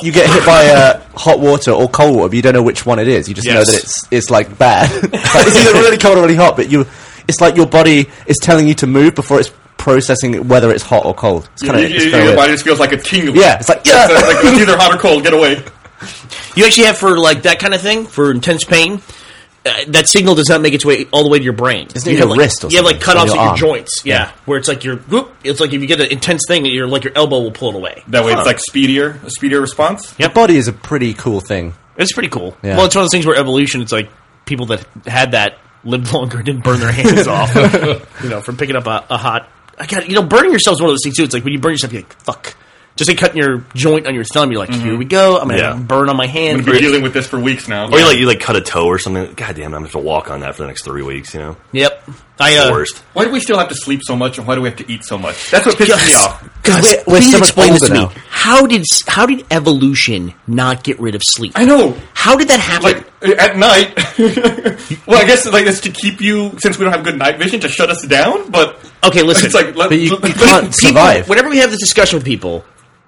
by hot water or cold water, but you don't know which one it is? You just know that it's like bad. Like, it's either really cold or really hot, but it's like your body is telling you to move before it's processing whether it's hot or cold. It's kind of Your body just feels like a tingle. Yeah, it's like it's either hot or cold. Get away. you actually have for like that kind of thing for intense pain. That signal does not make its way all the way to your brain. Isn't it your wrist or you have like something? cutoffs Or your at your arm? joints. Yeah, where it's like it's like if you get an intense thing, your elbow will pull it away. That way, it's like a speedier response. Your body is a pretty cool thing. It's pretty cool. Yeah. Well, it's one of those things where evolution. It's like people that had that lived longer, didn't burn their hands off. From picking up a hot. Burning yourself is one of those things too. It's like when you burn yourself, you're like, fuck. Just like cutting your joint on your thumb, you're like, here we go. I'm gonna have a burn on my hand. I've been dealing with this for weeks now. Or you cut a toe or something. God damn, I'm going to have to walk on that for the next 3 weeks, you know? Yep. The worst. Why do we still have to sleep so much, and why do we have to eat so much? That's what pisses me off. Gus, We're please so much explain this to older me. now. How did evolution not get rid of sleep? I know. How did that happen? Like at night. Well, I guess like that's to keep you, since we don't have good night vision, to shut us down. But Okay, listen. it's like But you can't survive. Whenever we have this discussion with people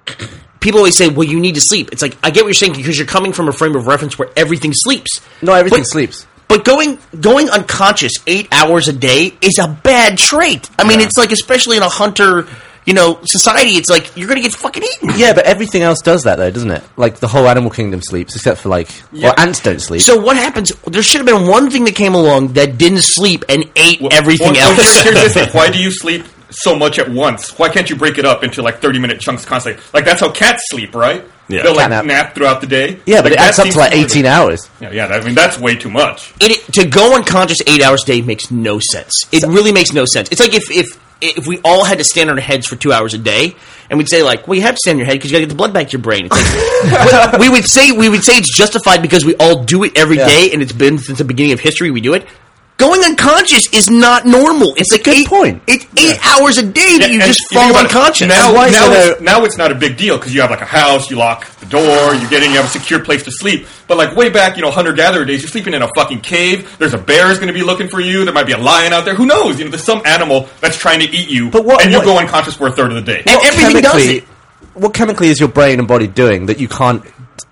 always say, well, you need to sleep. It's like, I get what you're saying because you're coming from a frame of reference where everything sleeps. No, everything But- sleeps. But going unconscious 8 hours a day is a bad trait. I mean, it's like, especially in a hunter, society, it's like, you're going to get fucking eaten. Yeah, but everything else does that though, doesn't it? Like the whole animal kingdom sleeps, except for ants don't sleep. So what happens, there should have been one thing that came along that didn't sleep and ate everything Well, else. here's the thing. Why do you sleep so much at once? Why can't you break it up into like 30-minute chunks constantly? Like that's how cats sleep, right? Yeah. They'll like Cat nap. nap throughout the day. yeah, but Like, it adds that up to seems like more 18 than- hours. Yeah, I mean that's way too much. To go unconscious 8 hours a day makes no sense. It really makes no sense. It's like if we all had to stand on our heads for 2 hours a day, and we'd say like, well, you have to stand on your head because you got to get the blood back to your brain. It's like, we would say it's justified because we all do it every day, and it's been since the beginning of history. We do it. Going unconscious is not normal. It's like good point. It's 8 hours a day that you And just you think fall about it, unconscious. Now it's not a big deal because you have like a house, you lock the door, you have a secure place to sleep. But like way back, hunter-gatherer days, you're sleeping in a fucking cave. There's a bear is going to be looking for you. There might be a lion out there. Who knows? There's some animal that's trying to eat you, and you go unconscious for a third of the day. And everything does it. What chemically is your brain and body doing that you can't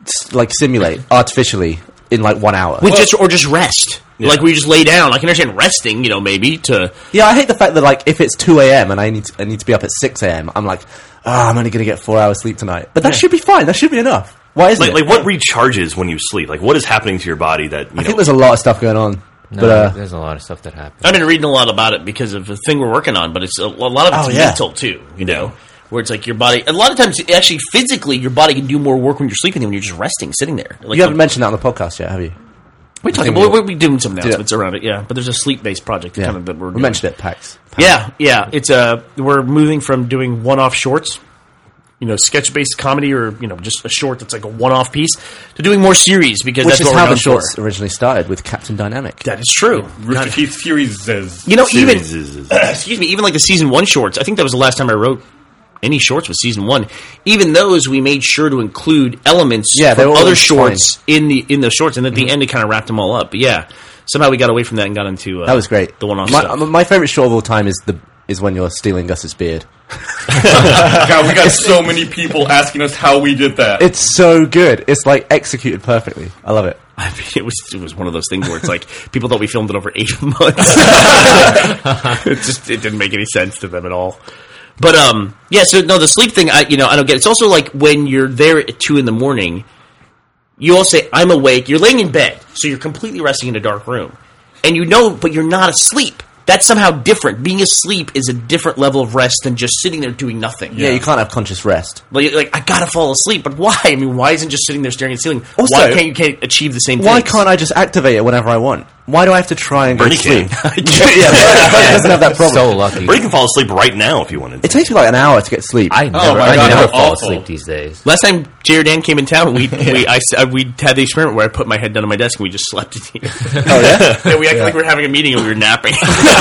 simulate artificially in like 1 hour? With just rest. Yeah. Like we just lay down. I can understand resting, maybe to. Yeah, I hate the fact that like if it's 2 a.m. and I need to be up at 6 a.m. I'm like, I'm only going to get 4 hours sleep tonight. But that should be fine. That should be enough. Why isn't it? Like, what recharges when you sleep? Like, what is happening to your body that, I think there's a lot of stuff going on. No, But there's a lot of stuff that happens. I've been reading a lot about it because of the thing we're working on, but it's a lot of it's mental too. Where it's like your body. A lot of times, actually, physically, your body can do more work when you're sleeping than when you're just resting, sitting there. Like you haven't mentioned that on the podcast yet, have you? We're talking. We'll be doing some announcements around it. Yeah, but there's a sleep-based project that we're doing. We mentioned it at PAX. Yeah. It's we're moving from doing one-off shorts, sketch-based comedy, or just a short that's like a one-off piece, to doing more series because Which that's is what how we're the known shorts for. originally started with Captain Dynamic. That is true. Rooster Teeth series is Even excuse me, even like the season 1 shorts. I think that was the last time I wrote any shorts with season 1. Even those, we made sure to include elements from other shorts in the shorts, and at the end, it kind of wrapped them all up. But somehow we got away from that and got into That was great. The one-off stuff. My favorite short of all time is when you're stealing Gus's beard. God, we got so many people asking us how we did that. It's so good. It's like executed perfectly. I love it. I mean, it was one of those things where it's like people thought we filmed it over 8 months. It didn't make any sense to them at all. But so no, the sleep thing, I don't get it. It's also like when you're there at 2 a.m, you all say, I'm awake. You're laying in bed, so you're completely resting in a dark room. And but you're not asleep. that's somehow different. Being asleep is a different level of rest than just sitting there doing nothing. Yeah, you can't have conscious rest. Like I gotta fall asleep, but why? I mean, why isn't just sitting there staring at the ceiling? Also, why can't achieve the same thing? Why can't I just activate it whenever I want? Why do I have to try and go to Bernie sleep? can. Yeah, Bernie doesn't have that problem. So lucky. Or you can fall asleep right now if you wanted. It takes me like an hour to get sleep. I Oh never, my God, I never that's fall awful. asleep these days. Last time Jay or Dan came in town, we had the experiment where I put my head down on my desk and we just slept in here. Oh yeah? And we acted like we were having a meeting and we were napping.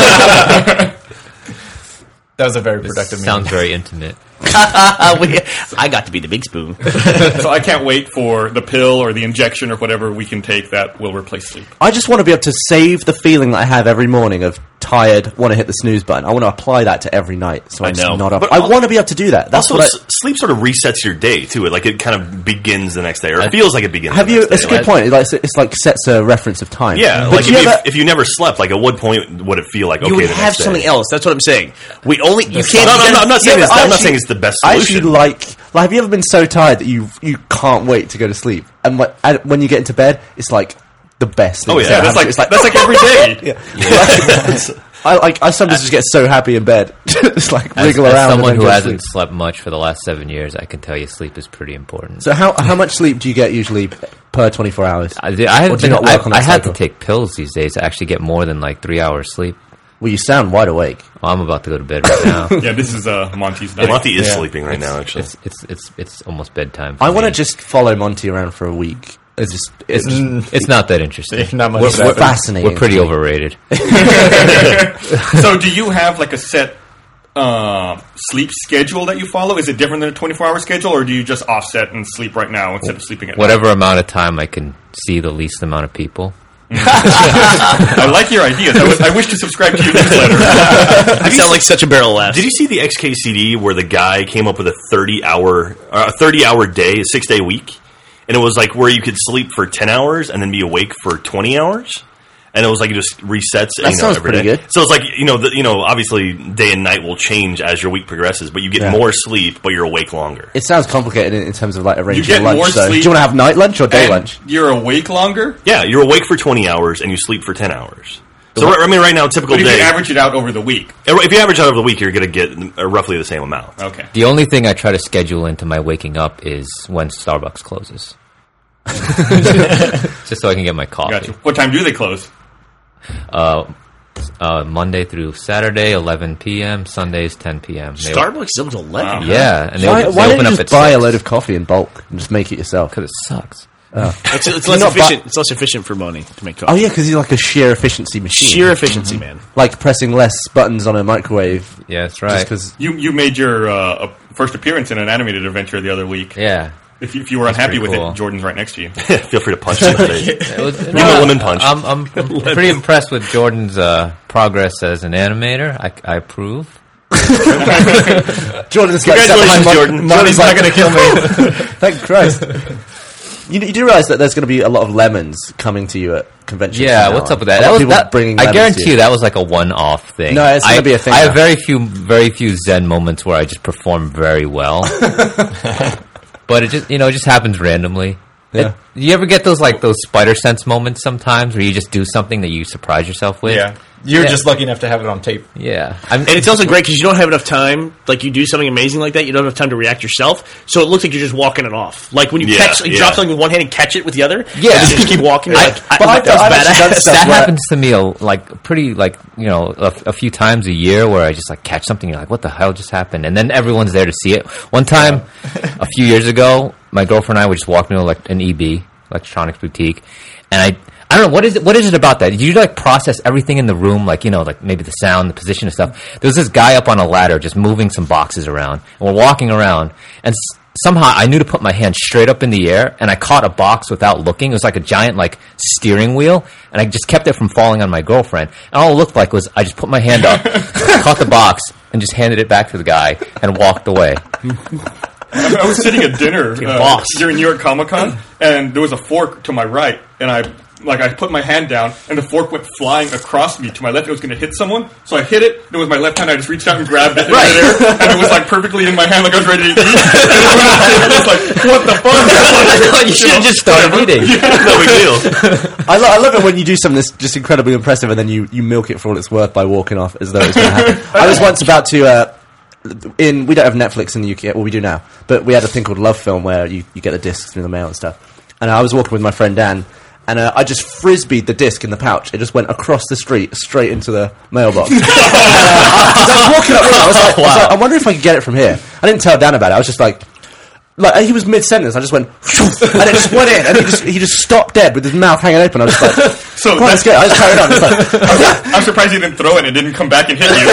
That was a very productive meeting. Sounds very intimate. I got to be the big spoon. So I can't wait for the pill or the injection or whatever we can take that will replace sleep. I just want to be able to save the feeling that I have every morning of tired, want to hit the snooze button. I want to apply that to every night. So I I'm just know. not up. But I want to be able to do that. That's Also, what I, sleep sort of resets your day too. It kind of begins the next day, or it feels like it begins. have the you? next It's a day. good point. It's like sets a reference of time. Yeah, but like do you ever, if you never slept, like at what point would it feel like okay? You would the have next day? something else. That's what I'm saying. You can't. No, I'm not saying Yeah, it's, but I'm not actually- saying it's the best I solution. actually like. Have you ever been so tired that you can't wait to go to sleep? And when you get into bed, it's like the best thing. Oh, yeah. that's That's ever. like, that's like every day. I sometimes just get so happy in bed, just like As, wriggle as around. someone and who then go to hasn't sleep. slept much for the last 7 years, I can tell you sleep is pretty important. So how much sleep do you get usually per 24 hours? I Or do you not work on I that had to cycle? take pills these days to actually get more than like 3 hours sleep. Well, you sound wide awake. Oh, I'm about to go to bed right now. Yeah, this is Monty's night. Monty is Yeah. sleeping right now. Actually, It's almost bedtime. For I want to me. just follow Monty around for a week. It's not that interesting. Not much We're, of we're, that. Fascinating. we're pretty overrated. So do you have like a set sleep schedule that you follow? Is it different than a 24-hour schedule, or do you just offset and sleep right now instead of sleeping at night? Whatever amount of time I can see the least amount of people. I like your ideas. I wish to subscribe to your newsletter. You sound like such a barrel of laughs. did you see the XKCD where the guy came up with a 30-hour day, a 6-day week, and it was like where you could sleep for 10 hours and then be awake for 20 hours? And it was like it just resets. That sounds every pretty day. good. So it's like obviously day and night will change as your week progresses, but you get Yeah. more sleep, but you're awake longer. It sounds complicated in terms of like arranging get lunch. more So, do sleep you want to have night lunch or day And lunch? you're awake longer? Yeah, you're awake for 20 hours and you sleep for 10 hours. So I mean, right now, a typical But if day. you average it out over the week. If you average out over the week, you're going to get roughly the same amount. Okay. The only thing I try to schedule into my waking up is when Starbucks closes. Just so I can get my coffee. Gotcha. What time do they close? Monday through Saturday, 11 p.m. Sundays, 10 p.m. Starbucks is up to 11. Yeah, and they, Why they don't open you up just at buy 6. a load of coffee in bulk and just make it yourself? Because it sucks. It's less not bu- efficient. It's less efficient for money to make coffee. Oh yeah, because you're like a sheer efficiency machine. Sheer efficiency, man. like pressing less buttons on a microwave. Yeah, that's right. Because You made your first appearance in an animated adventure the other week. Yeah. If you were unhappy pretty with cool. it, Jordan's right next to you. Feel free to punch him in the face. It was, Give him a lemon punch. I'm pretty impressed with Jordan's progress as an animator. I approve. Jordan's Congratulations, Jordan. Jordan's not going to kill me. Thank Christ. You do realize that there's going to be a lot of lemons coming to you at conventions. Yeah, from now what's on. up with that? A That lot of was people that, bringing I lemons guarantee to you that was like a one-off thing. No, it's gonna be a thing I now. have very few Zen moments where I just perform very well. But it just happens randomly. Yeah. You ever get those spider sense moments sometimes where you just do something that you surprise yourself with? Yeah. You're Yeah. just lucky enough to have it on tape. Yeah. And it's also great because you don't have enough time. Like, you do something amazing like that, you don't have time to react yourself. So it looks like you're just walking it off. Like, when you Yeah, drop something with one hand and catch it with the other. Yeah. And then you just keep walking. You're like, But that was I've actually done badass. stuff That where- happens to me a few times a year where I just catch something. You're like, what the hell just happened? And then everyone's there to see it. One time, a few years ago, my girlfriend and I were just walking to an EB, electronics boutique, and I don't know, what is it about that? You process everything in the room, maybe the sound, the position and stuff. There was this guy up on a ladder just moving some boxes around, and we're walking around, and somehow I knew to put my hand straight up in the air, and I caught a box without looking. It was like a giant steering wheel, and I just kept it from falling on my girlfriend. And all it looked like was I just put my hand up, caught the box, and just handed it back to the guy and walked away. I was sitting at dinner boss. during New York Comic Con, and there was a fork to my right, and I like I put my hand down, and the fork went flying across me to my left. It was going to hit someone, so I hit it. And with my left hand, I just reached out and grabbed it, and it was like perfectly in my hand, like I was ready to eat. And it was like, what the fuck? You should have just started eating. No big deal. I love it when you do something that's just incredibly impressive and then you milk it for all it's worth by walking off as though it's going to happen. I was once about to... we don't have Netflix in the UK. Well, we do now, but we had a thing called Love Film where you get the discs through the mail and stuff. And I was walking with my friend Dan, and I just frisbeed the disc in the pouch. It just went across the street straight into the mailbox. I was walking up with it. I was like, I wonder if I could get it from here. I didn't tell Dan about it. I was just like he was mid-sentence. I just went, and it just went in, and he just stopped dead with his mouth hanging open. I was just like, so let's go. I just carried on. Like, I'm surprised you didn't throw it and it didn't come back and hit you.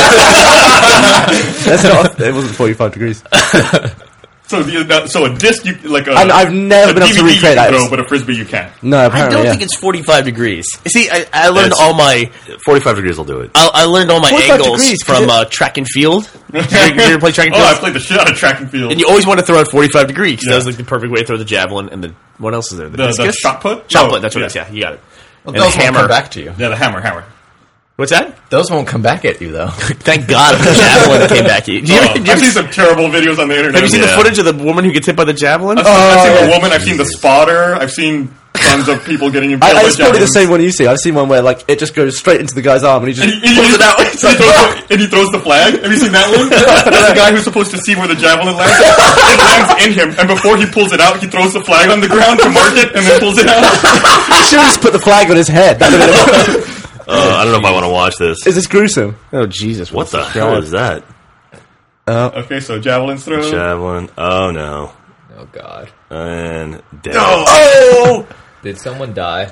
It wasn't 45 degrees. So a disc, you like a. I've never been able to recreate that. Throw, but a frisbee you can. No, I apparently, don't think it's 45 degrees. See, I learned It's- all my 45 degrees will do it. I learned all my 45 angles degrees, from track and field. Did you ever play track and Oh, field? I played the shit out of track and field. And you always want to throw at 45 degrees. Yeah. That was like the perfect way to throw the javelin. And the what else is there? the discus? shot put? Shot No, put. That's what it is. Yeah, you got it. Well, And those the won't hammer. come back to you. Yeah, the hammer. What's that? Those won't come back at you, though. Thank God the javelin came back. Did you ever, I've seen some terrible videos on the internet. have you seen the Yeah. footage of the woman who gets hit by the javelin? I've seen a woman. I've seen the spotter. I've seen tons of people getting impaled by it's probably the javelins. same one you see. I've seen one where like it just goes straight into the guy's arm and he just Pulls it out, and he throws the flag. Have you seen that one? That's the guy who's supposed to see where the javelin lands. It lands in him, and before he pulls it out, he throws the flag on the ground to mark it, and then pulls it out. he should have just put the flag on his head. That would've been- I don't know if I want to watch this. Is this gruesome? Oh Jesus! What the hell is that? Okay, so javelins throw. Javelin. Oh no. Oh God! And dead. Oh! Did someone die?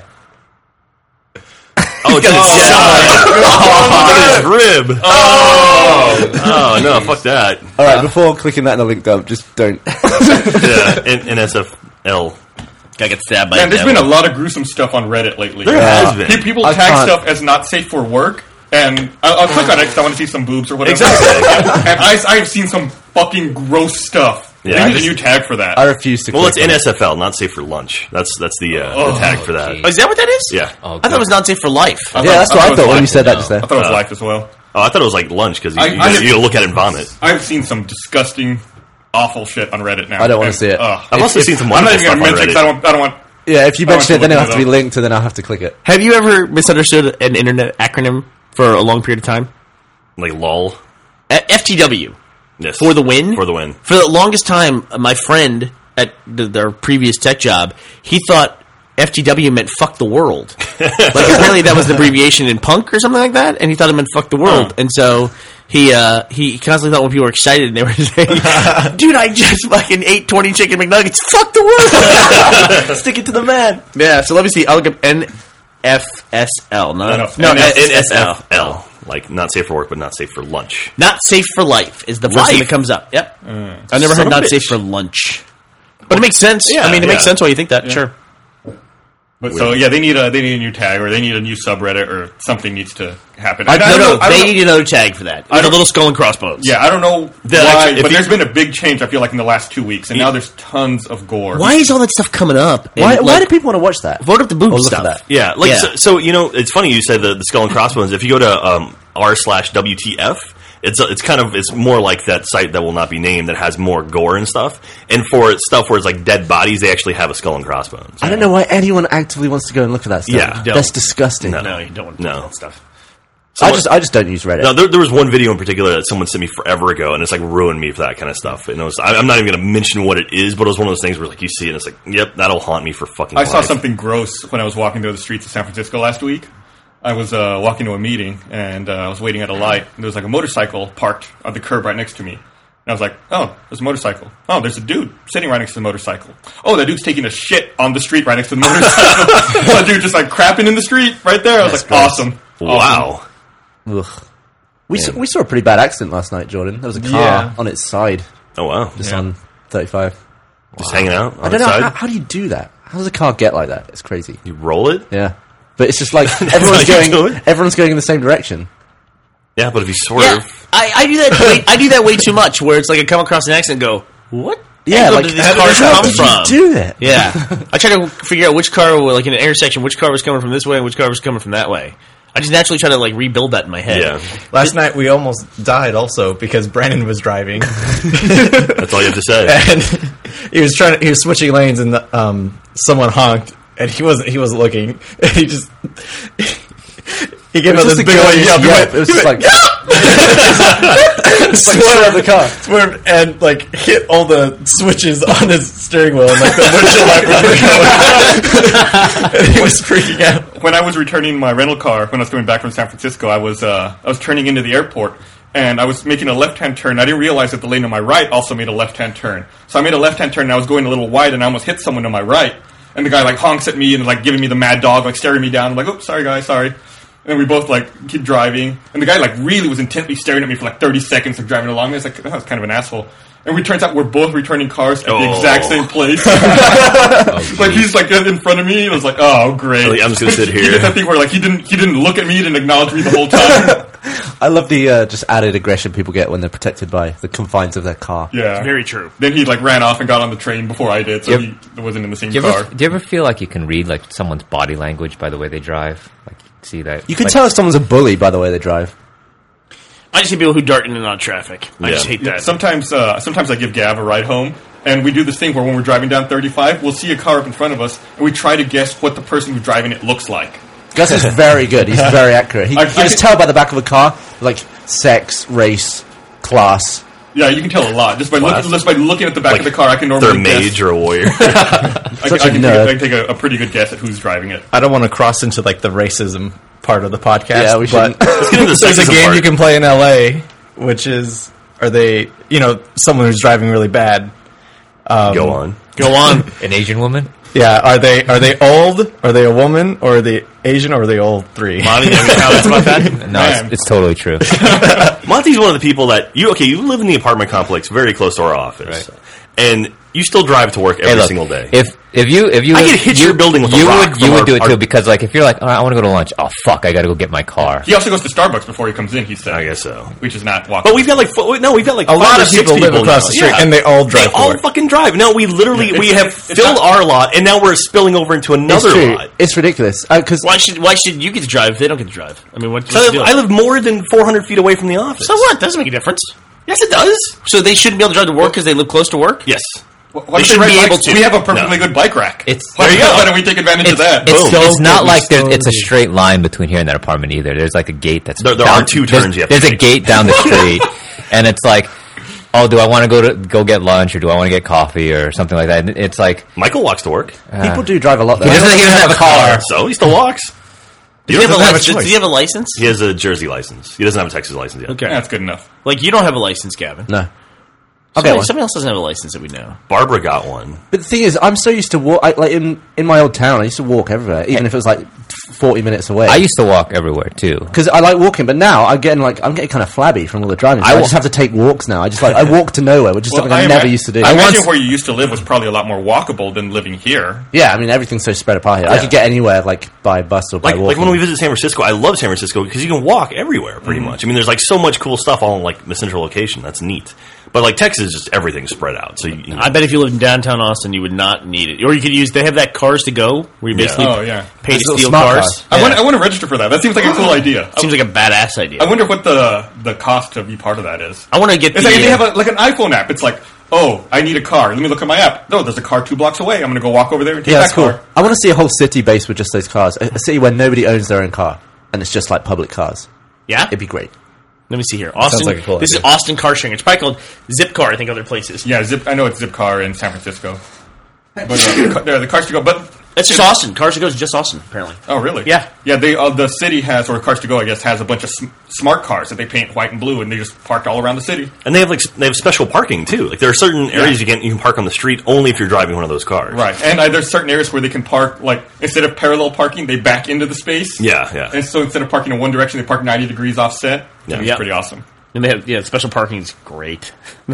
Oh, it's look at his rib. Oh no! Fuck that. All right, before clicking that in the link dump, just don't. Yeah, NSFL. Guy gets stabbed by Man, a there's been javelin. a lot of gruesome stuff on Reddit lately. There has been. People I tag can't- stuff as not safe for work, and I'll click on it because I want to see some boobs or whatever. Exactly. And I've seen some fucking gross stuff. Yeah, They need a new tag for that. I refuse to. Well, it's click on it. NSFL, not safe for lunch. That's the tag for that. geez. Oh, is that what that is? Yeah. Oh, I thought it was not safe for life. Yeah, that's what I thought when you said that No. just there. I thought it was life as well. Oh, I thought it was like lunch because I- you gotta look at it and vomit. I've seen some disgusting, awful shit on Reddit now. I don't wanna And, see it. I've also seen some I'm not wonderful even going stuff to on mention it 'cause Reddit. I don't want. Yeah, if you I want mention to it, then look it'll have to it be up. linked, and then I'll have to click it. Have you ever misunderstood an internet acronym for a long period of time? Like lol. FTW. Yes. For the win? For the win. For the longest time, my friend at their previous tech job, he thought FTW meant fuck the world. Like, apparently that was the abbreviation in punk or something like that, and he thought it meant fuck the world. And so he constantly thought when people were excited and they were saying, dude, I just fucking ate 20 chicken McNuggets. Fuck the world. Stick it to the man. Yeah, so let me see. I'll look up NFSL. No, NSFL. Like not safe for work, but not safe for lunch. Not safe for life is the first thing Life? that comes up. Yep. I've never Son heard of a not bitch. safe for lunch. But it makes sense. Yeah, I mean, it makes yeah. sense why you think that. Sure. But so yeah, they need a new tag or they need a new subreddit or something needs to happen. No, I don't know- they need another tag for that. I With a don't- little skull and crossbones. Yeah, I don't know That why, actually- if but you- there's been a big change. I feel like in the last 2 weeks, and now there's tons of gore. Why is all that stuff coming up? And, Why like, do people want to watch that? vote up the boob Or look stuff? at that. Yeah, like Yeah. So you know, it's funny you said the skull and crossbones. If you go to r/WTF, it's more like that site that will not be named that has more gore and stuff. And for stuff where it's like dead bodies, they actually have a skull and crossbones. I don't know why anyone actively wants to go and look at that stuff. Yeah, don't. That's disgusting. No, you don't want to do that stuff. I just don't use Reddit. No, there was one video in particular that someone sent me forever ago, and it's like ruined me for that kind of stuff. And it was, I'm not even going to mention what it is, but it was one of those things where like you see it, and it's like, yep, that'll haunt me for fucking. I saw life. something gross when I was walking through the streets of San Francisco last week. I was walking to a meeting, and I was waiting at a light, and there was like a motorcycle parked on the curb right next to me. And I was like, oh, there's a motorcycle. Oh, there's a dude sitting right next to the motorcycle. Oh, that dude's taking a shit on the street right next to the motorcycle. That dude just like crapping in the street right there. I was like, awesome. Wow. Ugh. We saw a pretty bad accident last night, Jordan. There was a car Yeah. on its side, Oh wow. just on 35. Just hanging out on I the don't know, side. how do you do that? How does a car get like that? It's crazy. You roll it. Yeah. But it's just like how you do it? everyone's going in the same direction. Yeah, but if you swerve, Yeah, I do that. I do that way too much. Where it's like I come across an accident, and go what? Yeah, angle like did this how car come did from? you do that? Yeah, I tried to figure out which car, like in an intersection, which car was coming from this way and which car was coming from that way. I just naturally try to like rebuild that in my head. Yeah. Last night we almost died also because Brandon was driving. That's all you have to say. And he was switching lanes and someone honked and he wasn't looking. And he just he gave us this big old yelp. It was just like swerved the car, swerved and like hit all the switches on his steering wheel and like the windshield wipers. And he was freaking out. When I was returning my rental car, when I was going back from San Francisco, I was turning into the airport, and I was making a left-hand turn. I didn't realize that the lane on my right also made a left-hand turn. So I made a left-hand turn, and I was going a little wide, and I almost hit someone on my right. And the guy, like, honks at me and, like, giving me the mad dog, like, staring me down. I'm like, oops, sorry, guy, sorry. And we both, like, keep driving. And the guy, like, really was intently staring at me for, like, 30 seconds of driving along. I was like, that was kind of an asshole. And it turns out we're both returning cars at the exact same place. Like, he's, like, in front of me. And I was like, oh, great. Like, I'm just going to sit He here. did that thing where, like, he didn't look at me, he didn't acknowledge me the whole time. I love the just added aggression people get when they're protected by the confines of their car. Yeah. Very true. Then he, like, ran off and got on the train before I did, so he wasn't in the same car. Do you ever feel like you can read like someone's body language by the way they drive? Like, see that You can like, tell if someone's a bully by the way they drive. I just hate people who dart in and out of traffic. I just hate that. Sometimes I give Gav a ride home, and we do this thing where when we're driving down 35, we'll see a car up in front of us, and we try to guess what the person who's driving it looks like. Gus is very good. He's very accurate. You I can just tell by the back of a car, like sex, race, class. Yeah, you can tell a lot just by looking at the back Like, of the car. I can they're normally a guess. mage or a warrior. Such a I nerd. can take a pretty good guess at who's driving it. I don't want to cross into like the racism part of the podcast. Yeah, we shouldn't. But Let's get into the there's a sexism game part. you can play in LA, which is someone who's driving really bad. Go on. Go on. an Asian woman. Yeah, are they old? Are they a woman? Or are they Asian? Or are they all three? Monty, do you have any comments about that? No, Man. it's totally true. Monty's one of the people that you live in the apartment complex very close to our office, and you still drive to work every Hey, look, single day. If you I could hit your building with a you rock would from you our- would do it our- too, because like if you're like, all right, I want to go to lunch. Oh fuck, I got to go get my car. He also goes to Starbucks before he comes in. He said, I guess so. which is not walking. But we've got like A five lot or of six people live across now. the street, Yeah. and they all drive. They all to work. fucking drive. No, we literally we have filled not- our lot, and now we're spilling over into It's another true. lot. It's ridiculous. Because Why should you get to drive if they don't get to drive? I mean, what's So the deal? I live more than 400 feet away from the office. So what? Doesn't make a difference. Yes, it does. So they shouldn't be able to drive to work because they live close to work? Yes. Why They don't shouldn't ride be able bikes? to. We have a perfectly good bike rack. Why There you go. Why don't we take advantage of that? It's, Boom. it's not like so it's a straight line between here and that apartment either. There's like a gate that's There are two turns you have to There's a take. gate down the street, and it's like, oh, do I want to go get lunch or do I want to get coffee or something like that? And it's like Michael walks to work. people do drive a lot he there. doesn't have a car. So he still walks. Does he have a doesn't have a license? Does choice. he have a license? He has a Jersey license. He doesn't have a Texas license yet. Okay. Yeah, that's good enough. Like, you don't have a license, Gavin. No. Okay. Somebody else doesn't have a license that we know. Barbara got one. But the thing is, I'm so used to walk. Like in my old town, I used to walk everywhere, even if it was like 40 minutes away. I used to walk everywhere too. Because I like walking, but now I'm getting kind of flabby from all the driving. So I just have to take walks now. I walk to nowhere, which is something I never used to do. I imagine where you used to live was probably a lot more walkable than living here. Yeah, I mean everything's so spread apart here. I could get anywhere like by bus or by Like walking. when we visit San Francisco, I love San Francisco because you can walk everywhere pretty much. I mean, there's like so much cool stuff all in like the central location. That's neat. But like Texas, just everything's spread out. So you I bet if you lived in downtown Austin, you would not need it. Or you could use, they have that Cars to Go, where you basically Oh, yeah. pay to Those little steal smart cars. cars. I want to register for that. That seems like a cool idea. Seems like a badass idea. I wonder what the cost to be part of that is. I want to get It's like if they have like an iPhone app. It's like, oh, I need a car. Let me look at my app. No, there's a car 2 blocks away. I'm going to go walk over there and take Yeah, that that's cool. car. I want to see a whole city based with just those cars. A city where nobody owns their own car and it's just like public cars. Yeah? It'd be great. Let me see here. Austin. like a cool This is idea. Austin car sharing. It's probably called Zipcar, I think, other places. Yeah, I know it's Zipcar in San Francisco. But the cars to go. But That's just Austin. Cars to Go is just Austin, apparently. oh, really? Yeah. Yeah. The city has, or Cars to Go, I guess, has a bunch of smart cars that they paint white and blue, and they just parked all around the city. and they have special parking too. Like there are certain areas you can park on the street only if you're driving one of those cars. Right. And there's certain areas where they can park, like instead of parallel parking, they back into the space. Yeah, yeah. And so instead of parking in one direction, they park 90 degrees offset. Yeah. It's Yeah. pretty awesome. And they have, special parking is great.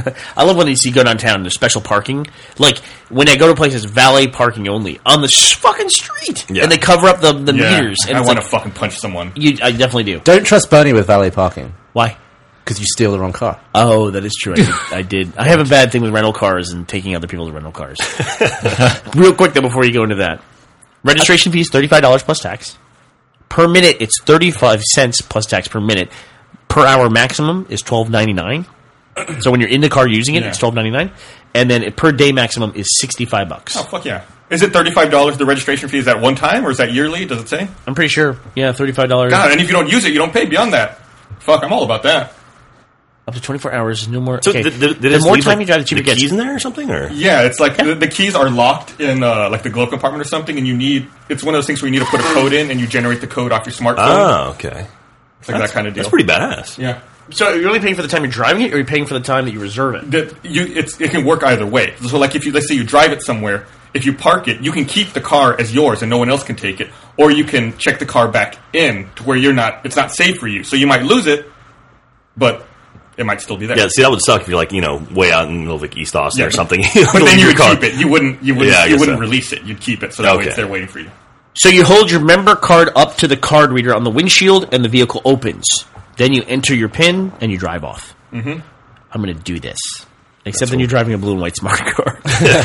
I love when you see go downtown, there's special parking. Like, when I go to places, valet parking only, on the fucking street. Yeah. And they cover up the meters. And I it's want like, to fucking punch someone. I definitely do. Don't trust Bernie with valet parking. Why? because you steal the wrong car. Oh, that is true. I did. I have a bad thing with rental cars and taking other people's rental cars. Real quick, though, before you go into that. Registration fee is $35 plus tax. Per minute, it's 35 cents plus tax per minute. Per hour maximum is $12.99. So when you're in the car using it, it's $12.99. And then per day maximum is $65. Oh, fuck yeah. Is it $35 the registration fee? Is that one time or is that yearly? Does it say? I'm pretty sure. Yeah, $35. God, and if you don't use it, you don't pay beyond that. Fuck, I'm all about that. Up to 24 hours, no more. So okay. the more time you drive, the cheaper it gets. Keys in there or something? Or? Yeah, it's like the keys are locked in like the glove compartment or something, and it's one of those things where you need to put a code in and you generate the code off your smartphone. Oh, okay. It's like that kind of deal. That's pretty badass. Yeah. So you're only paying for the time you're driving it, or you're paying for the time that you reserve it? It can work either way. So like let's say you drive it somewhere, if you park it, you can keep the car as yours and no one else can take it, or you can check the car back in to where it's not safe for you. So you might lose it, but it might still be there. Yeah, see, that would suck if you're like, way out in the middle of like East Austin or something. But then you would keep it. You wouldn't so. release it. You'd keep it so that way it's there waiting for you. So you hold your member card up to the card reader on the windshield, and the vehicle opens. Then you enter your PIN, and you drive off. Mm-hmm. I'm going to do this. Except then you're driving a blue and white smart car.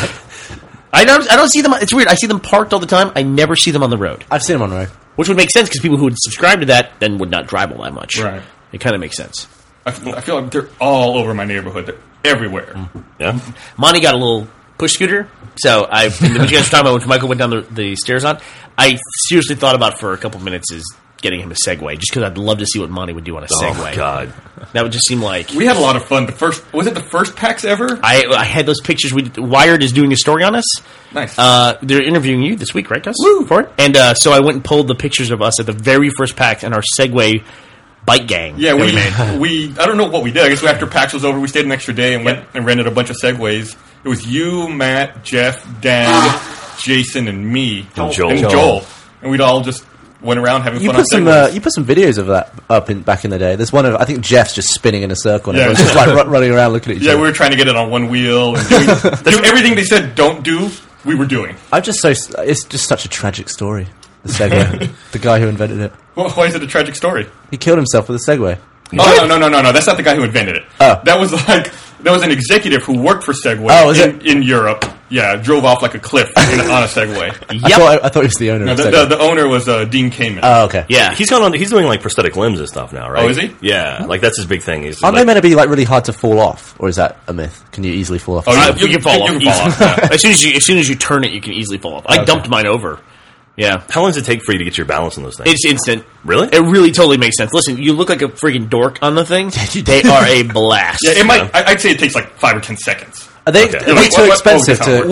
I don't see them. It's weird. I see them parked all the time. I never see them on the road. I've seen them on the road. Which would make sense, because people who would subscribe to that then would not drive all that much. Right. It kind of makes sense. I feel like they're all over my neighborhood. They're everywhere. Yeah. Monty got a little push scooter. So when you guys were talking about when Michael went down the stairs on, I seriously thought about for a couple of minutes is getting him a Segway, just because I'd love to see what Monty would do on a Segway. Oh, my God. That would just seem like... We had a lot of fun. Was it the first PAX ever? I had those pictures. Wired is doing a story on us. Nice. They're interviewing you this week, right, Gus? Woo! For it? And so I went and pulled the pictures of us at the very first PAX and our Segway bike gang. Yeah, we made. I don't know what we did. I guess after PAX was over, we stayed an extra day and went and rented a bunch of Segways. It was you, Matt, Jeff, Dan, Jason, and me. And Joel. And we'd all just went around having fun on Segways. You put some videos of that up back in the day. There's one of, I think Jeff's just spinning in a circle and everyone's just like running around looking at each other. Yeah, we were trying to get it on one wheel. And doing everything they said don't do, we were doing. It's just such a tragic story, the Segway. The guy who invented it. Well, why is it a tragic story? He killed himself with a Segway. Oh, no. That's not the guy who invented it. Oh. That was an executive who worked for Segway in Europe. Yeah, drove off like a cliff on a Segway. I thought he was the owner of Segway. The owner was Dean Kamen. Oh, okay. Yeah, he's doing like prosthetic limbs and stuff now, right? Oh, is he? Yeah, like that's his big thing. Aren't they meant to be like really hard to fall off, or is that a myth? Can you easily fall off? Oh, you can fall off easily. As soon as you turn it, you can easily fall off. I dumped mine over. Yeah. How long does it take for you to get your balance on those things? It's instant. Really? It really totally makes sense. Listen, you look like a freaking dork on the thing. They are a blast. Yeah, it might. I'd say it takes like 5 or 10 seconds. Are they too expensive to...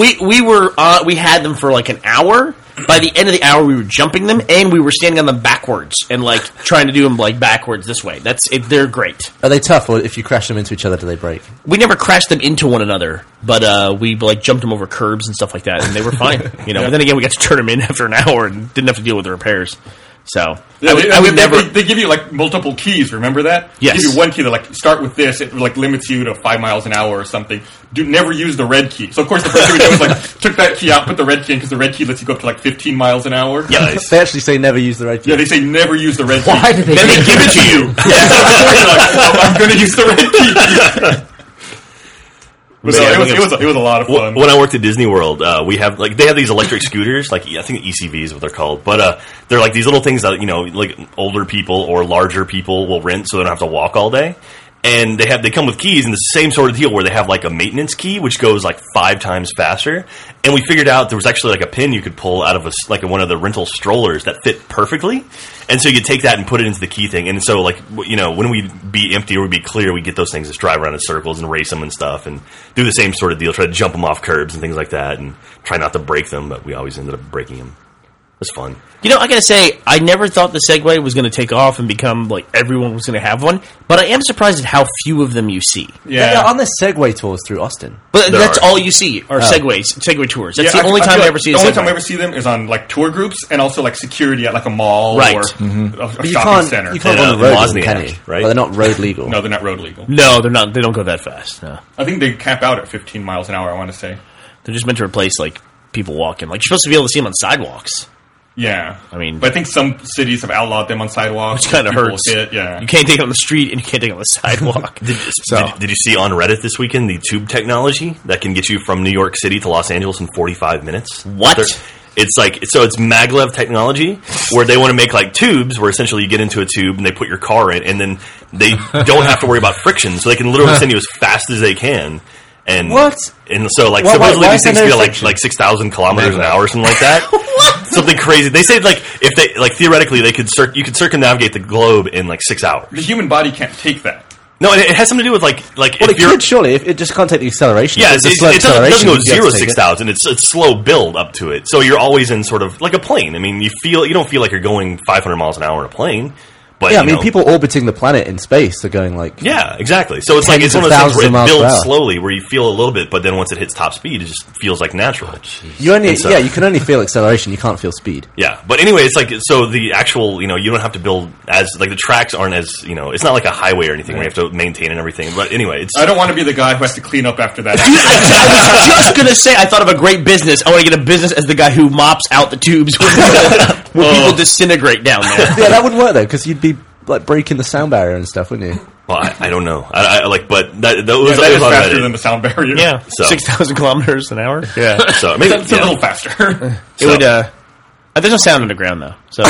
We had them for like an hour. By the end of the hour, we were jumping them, and we were standing on them backwards and like trying to do them like backwards this way. They're great. Are they tough, or if you crash them into each other, do they break? We never crashed them into one another, but we like jumped them over curbs and stuff like that, and they were fine. But then again, we got to turn them in after an hour and didn't have to deal with the repairs. So I would never. They give you like multiple keys. Remember that? Yes. They give you one key that like start with this. It like limits you to 5 miles an hour or something. Never use the red key. So of course the first thing we did was like took that key out, put the red key in because the red key lets you go up to like 15 miles an hour. Yeah, they actually say never use the red key. Yeah, they say never use the red key. Why do they? Then they give it to you. I'm going to use the red key. But it was a lot of fun. When I worked at Disney World, we have they have these electric scooters, like I think ECV is what they're called, but they're like these little things that like older people or larger people will rent, so they don't have to walk all day. And they come with keys, and the same sort of deal where they have like a maintenance key, which goes like 5 times faster. And we figured out there was actually like a pin you could pull out of one of the rental strollers that fit perfectly. And so you take that and put it into the key thing. And so when we'd be empty or we'd be clear, we'd get those things, just drive around in circles and race them and stuff, and do the same sort of deal, try to jump them off curbs and things like that, and try not to break them, but we always ended up breaking them. It was fun. I gotta say, I never thought the Segway was going to take off and become like everyone was going to have one, but I am surprised at how few of them you see. Yeah, on the Segway tours through Austin. But that's all you see are Segway tours. That's the only time I ever see. The only time I ever see them is on like tour groups and also like security at like a mall or a shopping center. You can't go on the road, can you? Right? Well, they're not road legal. No, they're not road legal. No, they're not. They don't go that fast. No. I think they cap out at 15 miles an hour. I want to say they're just meant to replace like people walking. Like you're supposed to be able to see them on sidewalks. Yeah. I mean- but I think some cities have outlawed them on sidewalks. Which kind of People hurts. hit, yeah. You can't take it on the street and you can't take it on the sidewalk. Did you see on Reddit this weekend the tube technology that can get you from New York City to Los Angeles in 45 minutes? What? It's it's maglev technology where they want to make like tubes where essentially you get into a tube and they put your car in and then they don't have to worry about friction, so they can literally send you as fast as they can. And What? And so like Why- supposedly why these is there things no feel friction? like 6,000 kilometers an hour or something like that. Something crazy. They say like if they like theoretically they could you could circumnavigate the globe in like 6 hours. The human body can't take that. No, and it has something to do with like Well, if it you're could surely. If it just can't take the acceleration. yeah, If it it's a slow doesn't go acceleration, you'd be 0 able to to take it. 6,000. It's slow build up to it. So you're always in sort of like a plane. I mean, you don't feel like you're going 500 miles an hour in a plane. But, Yeah, I you mean, know, people orbiting the planet in space are going like. yeah, exactly. So it's like Tens it's one of of those things thousands where of miles it per builds hour. slowly, where you feel a little bit, but then once it hits top speed, it just feels like natural. You only, And so- yeah, you can only feel acceleration. You can't feel speed. Yeah, but anyway, it's like so the actual you don't have to build as like the tracks aren't as it's not like a highway or anything where you have to maintain and everything. But anyway, it's I don't want to be the guy who has to clean up after that. I was just gonna say, I thought of a great business. I want to get a business as the guy who mops out the tubes when people disintegrate down there. Yeah, that wouldn't work though, because you'd be like breaking the sound barrier and stuff, wouldn't you? well, I don't know. I like, but that was, Yeah, that it is was on faster Reddit. than the sound barrier. Yeah, So- 6,000 kilometers an hour. Yeah, So maybe It's a little faster. it would. There's no sound underground though, so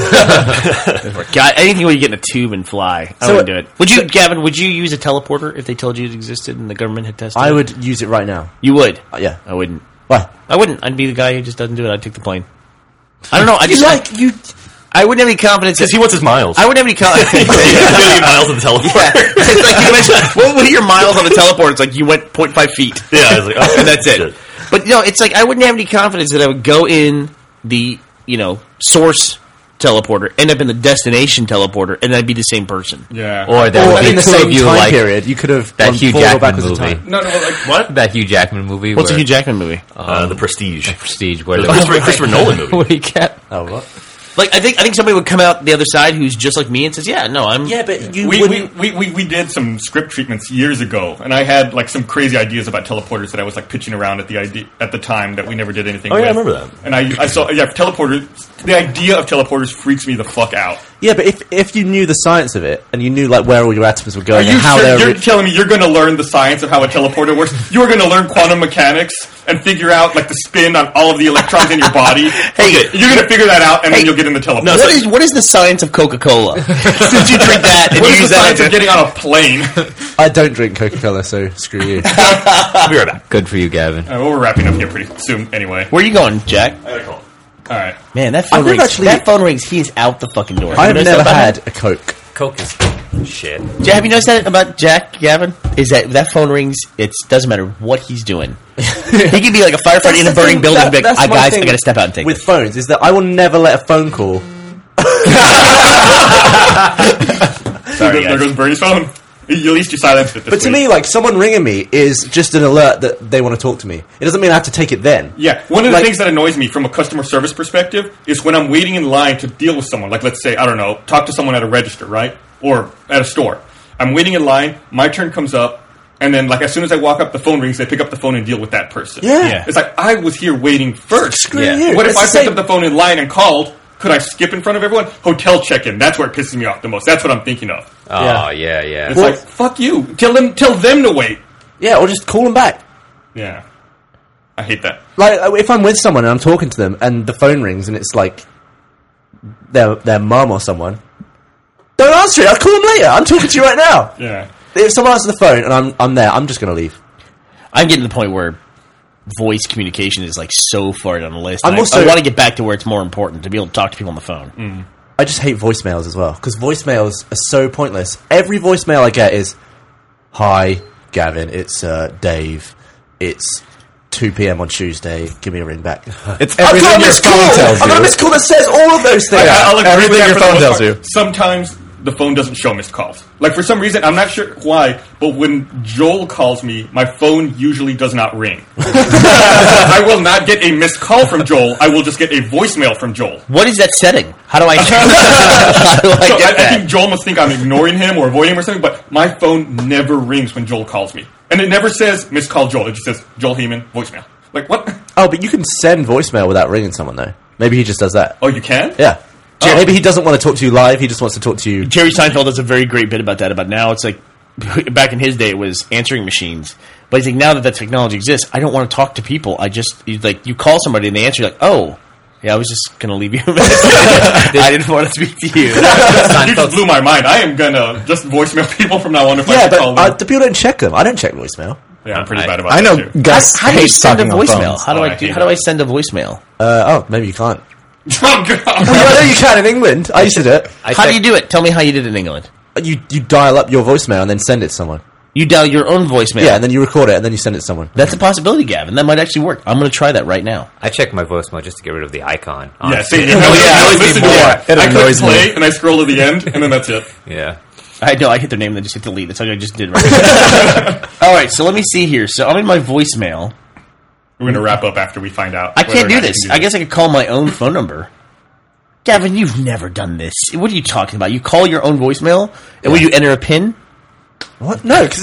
God, anything where you get in a tube and fly, I wouldn't do it. Would you, Gavin? Would you use a teleporter if they told you it existed and the government had tested? I it? would use it right now. You would? Yeah. I wouldn't. Why? I wouldn't. I'd be the guy who just doesn't do it. I'd take the plane. I don't know. I You just like you? I wouldn't have any confidence. because he wants his miles. I wouldn't have any confidence. a million miles of the teleporter. It's like you mentioned, what are your miles on the teleport? It's like you went 0.5 feet. Yeah, I was like, oh, And that's it. shit. But it's like I wouldn't have any confidence that I would go in the source teleporter, end up in the destination teleporter, and I'd be the same person. Yeah. Or there Or would be in the two same of you time like period, you could have that gone Hugh forward or Jackman backwards in movie. time. No, like What? That Hugh Jackman movie. What's a where, Hugh Jackman movie? The Prestige. Prestige? Where The there was Christopher Nolan movie. where he kept. Oh, what? Like I think somebody would come out the other side who's just like me and says, "Yeah, no, I'm." Yeah, but you we wouldn't. did some script treatments years ago, and I had like some crazy ideas about teleporters that I was like pitching around at the time that we never did anything. Oh, with. yeah, I remember that. And I saw teleporters. The idea of teleporters freaks me the fuck out. Yeah, but if you knew the science of it and you knew like where all your atoms were Are going you and how sure they're you're telling me you're going to learn the science of how a teleporter works? You're going to learn quantum mechanics and figure out like the spin on all of the electrons in your body. Hey, You're going to figure that out, and then you'll get in the teleporter. What is the science of Coca-Cola? Since you drink that and What you is use the that, science of getting on a plane? I don't drink Coca-Cola, so screw you. I'll be right back. Good for you, Gavin. Well, we're wrapping up here pretty soon, anyway. where are you going, Jack? All right. Man, that phone I've never rings. actually- That phone rings. He is out the fucking door. I have You noticed never that about had a Coke. Coke is shit. him? Have you noticed that about Jack, Gavin? Is that phone rings? It doesn't matter what he's doing. He could be like a firefighter in a That's the burning thing, building. And be like, that's my guys, I thing got to step out and take with this. phones is that I will never let a phone call. Sorry, There guys. goes Bernie's phone. At least you silenced it this But to week. me, like someone ringing me is just an alert that they want to talk to me. It doesn't mean I have to take it then. Yeah, one of the Like- things that annoys me from a customer service perspective is when I'm waiting in line to deal with someone. Like, let's say, I don't know, talk to someone at a register, right? Or at a store. I'm waiting in line, my turn comes up, and then, like, as soon as I walk up, the phone rings, they pick up the phone and deal with that person. Yeah. It's like, I was here waiting first. Screw you. What if It's I the picked same- up the phone in line and called? Could I skip in front of everyone? Hotel check-in. That's where it pisses me off the most. That's what I'm thinking of. Oh yeah, yeah. It's like, fuck you. Tell them to wait. Yeah, or just call them back. Yeah. I hate that. Like if I'm with someone and I'm talking to them and the phone rings and it's like their mum or someone, don't answer it. I'll call them later. I'm talking to you right now. Yeah. If someone answers the phone and I'm there, I'm just going to leave. I'm getting to the point where voice communication is like so far down the list. I'm And also- I want to get back to where it's more important to be able to talk to people on the phone. I just hate voicemails as well because voicemails are so pointless. Every voicemail I get is, "Hi, Gavin. It's Dave. It's 2 p.m. on Tuesday. Give me a ring back." It's I've everything got a your missed phone call. tells I've got a you. missed call that says all of those things. I'll agree everything with that your for the phone most tells part. you. Sometimes the phone doesn't show missed calls. Like, for some reason, I'm not sure why, but when Joel calls me, my phone usually does not ring. I will not get a missed call from Joel. I will just get a voicemail from Joel. What is that setting? How do I? How do I So get I that? think Joel must think I'm ignoring him or avoiding him or something, but my phone never rings when Joel calls me. And it never says missed call Joel. It just says Joel Heyman, voicemail. Like, what? Oh, but you can send voicemail without ringing someone though. Maybe he just does that. Oh, you can? Yeah. Maybe he doesn't want to talk to you live. He just wants to talk to you. Jerry Seinfeld does a very great bit about that. About now, it's like back in his day, it was answering machines. But he's like, now that technology exists, I don't want to talk to people. You call somebody and they answer, you're like, oh, yeah, I was just going to leave you a message. I didn't want to speak to you. You just blew my mind. I am going to just voicemail people from now on if I call them. The people don't check them. I don't check voicemail. Yeah, I'm pretty bad about I that, know too. Gus How do you hates send a talking on voicemail? phones. How do I send a voicemail? Maybe you can't. Oh, God. I know you can in England. I used to do it. How do you do it? Tell me how you did it in England. You dial up your voicemail and then send it to someone. You dial your own voicemail. Yeah, and then you record it and then you send it to someone. That's a possibility, Gavin. That might actually work. I'm going to try that right now. I check my voicemail just to get rid of the icon. Yeah, honestly. see, I It click annoys me. play and I scroll to the end, and then that's it. Yeah. I hit their name and then just hit delete. That's what I just did right now. All right, so let me see here. So I'm in my voicemail. We're going to wrap up after we find out. I can't do this. I guess I could call my own phone number. Gavin, you've never done this. What are you talking about? You call your own voicemail, and will you enter a PIN? What? No, because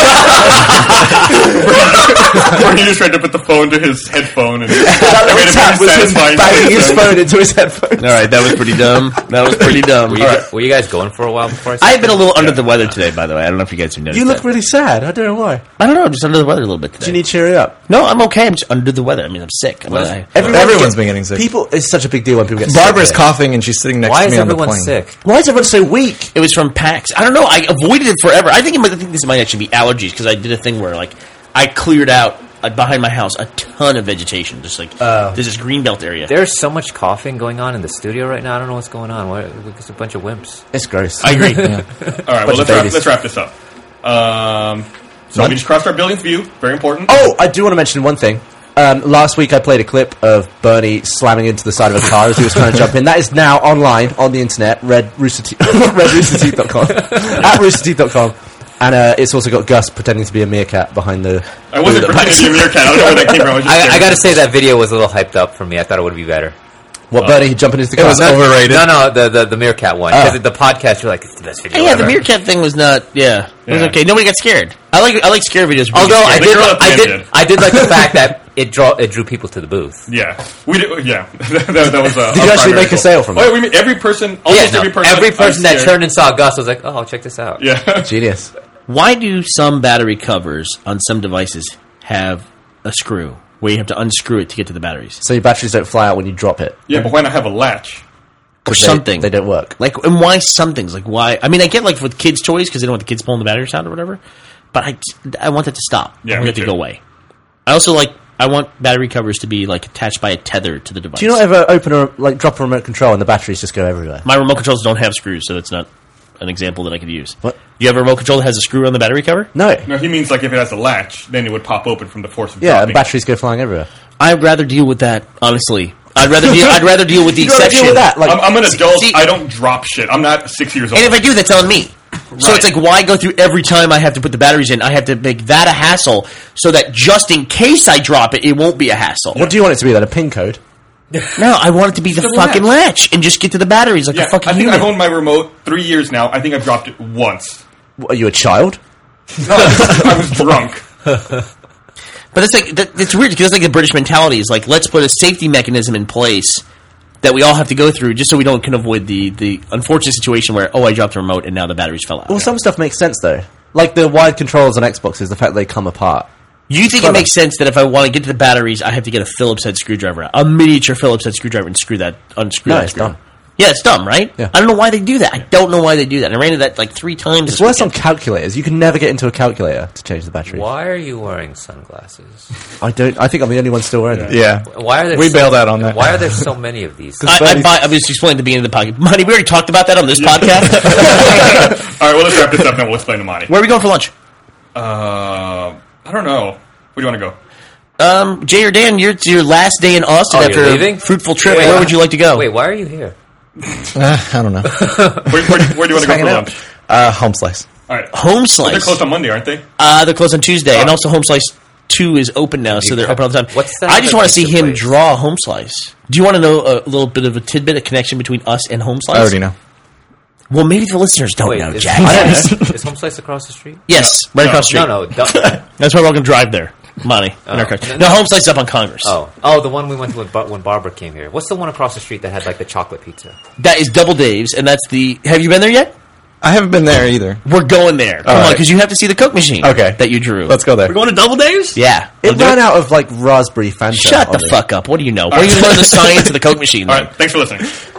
Or he just tried to put the phone to his headphone and that little tap was him banging his phone into his headphones. All right, that was pretty dumb. Were you guys going for a while before I I have been a little under the weather today, by the way. I don't know if you guys have noticed. You look that. really sad. I don't know why. I don't know. I'm just under the weather a little bit today. Do you need cheery up? No, I'm okay. I'm just under the weather. I mean, I'm sick. Everyone's been getting sick. People, it's such a big deal when people get sick. Barbara's coughing and she's sitting next Why to is me on the everyone plane. sick? Why is everyone so weak? It was from PAX. I don't know. I avoided it forever. I think this might actually be allergies because I did a thing where I cleared out behind my house a ton of vegetation. Just there's this greenbelt area. There's so much coughing going on in the studio right now. I don't know what's going on. It's a bunch of wimps. It's gross. I agree. All right, well, let's wrap this up. So we just crossed our billionth view. Very important. Oh, I do want to mention one thing. Last week I played a clip of Bernie slamming into the side of a car as he was trying to jump in. That is now online on the internet, redroosterteeth.com, at roosterteeth.com. And it's also got Gus pretending to be a meerkat behind the... I wasn't pretending to be a meerkat. I don't know where that came from. I got to say that video was a little hyped up for me. I thought it would be better. What, Bernie jumping into the car? It was overrated. No, the meerkat one. Because the podcast, you're like, it's the best video Yeah, ever. the meerkat thing was not. Yeah, it was okay. Nobody got scared. I like scare videos. Although I The girl at the end did like the fact that it drew people to the booth. Yeah, we did. Yeah, that was. Did you actually make a sale from it? Oh, we made every person. Almost every person. That turned and saw Gus was like, oh, I'll check this out. Yeah, Genius. Why do some battery covers on some devices have a screw where you have to unscrew it to get to the batteries? So your batteries don't fly out when you drop it. yeah, but why not have a latch? Or something. They don't work. And why some things? Why? I mean, I get with kids' toys because they don't want the kids pulling the batteries out or whatever. But I want that to stop. Yeah, I want me it to too. go away. I also I want battery covers to be attached by a tether to the device. Do you not ever drop a remote control and the batteries just go everywhere? My remote controls don't have screws, so it's not an example that I could use. What? Do you have a remote control that has a screw on the battery cover? No. No, he means if it has a latch, then it would pop open from the force of Yeah, dropping. and batteries go flying everywhere. I'd rather deal with that, honestly. I'd rather deal with the You gotta exception. deal with that. I'm an adult. See- I don't drop shit. I'm not 6 years old. And if I do, that's on me. So Right. it's why go through every time I have to put the batteries in? I have to make that a hassle so that just in case I drop it, it won't be a hassle. What do you want it to be then? A pin code? No, I want it to be the fucking latch and just get to the batteries like yeah, a fucking I think human. I've owned my remote 3 years now. I think I've dropped it once. What, are you a child? No, I was drunk. But it's it's weird because the British mentality is let's put a safety mechanism in place that we all have to go through just so we can avoid the unfortunate situation where I dropped the remote and now the batteries fell out. Well, some stuff makes sense though. Like the wired controls on Xboxes, the fact they come apart. You think it makes sense that if I want to get to the batteries, I have to get a Phillips head screwdriver out, a miniature Phillips head screwdriver, and unscrew No, that it's screw. dumb. Yeah, it's dumb, right? Yeah. I don't know why they do that. I don't know why they do that. I ran into that 3 times. It's worse on calculators. You can never get into a calculator to change the battery. Why are you wearing sunglasses? I think I'm the only one still wearing them. Yeah. Why are there We bailed out on that. Why are there so many of these? I was explaining at the beginning of the podcast. Monty, we already talked about that on this podcast. All right, well, let's wrap this up and we'll explain to Monty. Where are we going for lunch? I don't know. Where do you want to go? Jay or Dan, it's your last day in Austin Oh, after you're a leaving? fruitful trip. Wait, Where would you like to go? Wait, why are you here? I don't know. Where do you want to go for lunch? Home slice. All right. Home They're Slice. closed on Monday, aren't they? They're closed on Tuesday, and also Home Slice 2 is open now, so they're open all the time. What's that I just want to other see him place? draw Home Slice. Do you want to know a little bit of a tidbit, a connection between us and Home Slice? I already know. Well, maybe the listeners don't know, is, Jack. is Home Slice across the street? Yes, right across the street. No. That's why we're all going to drive there. Monty. Oh. No, Home Slice up on Congress. Oh, the one we went to when Barbara came here. What's the one across the street that had like the chocolate pizza? That is Double Dave's, and that's the... Have you been there yet? I haven't been there either. We're going there. Come on, right. because you have to see the Coke machine that you drew. Let's go there. We're going to Double Dave's? Yeah. It ran out of like raspberry Fanta. Shut the fuck up. What do you know? Where do you learn the science of the Coke machine? All right, thanks for listening.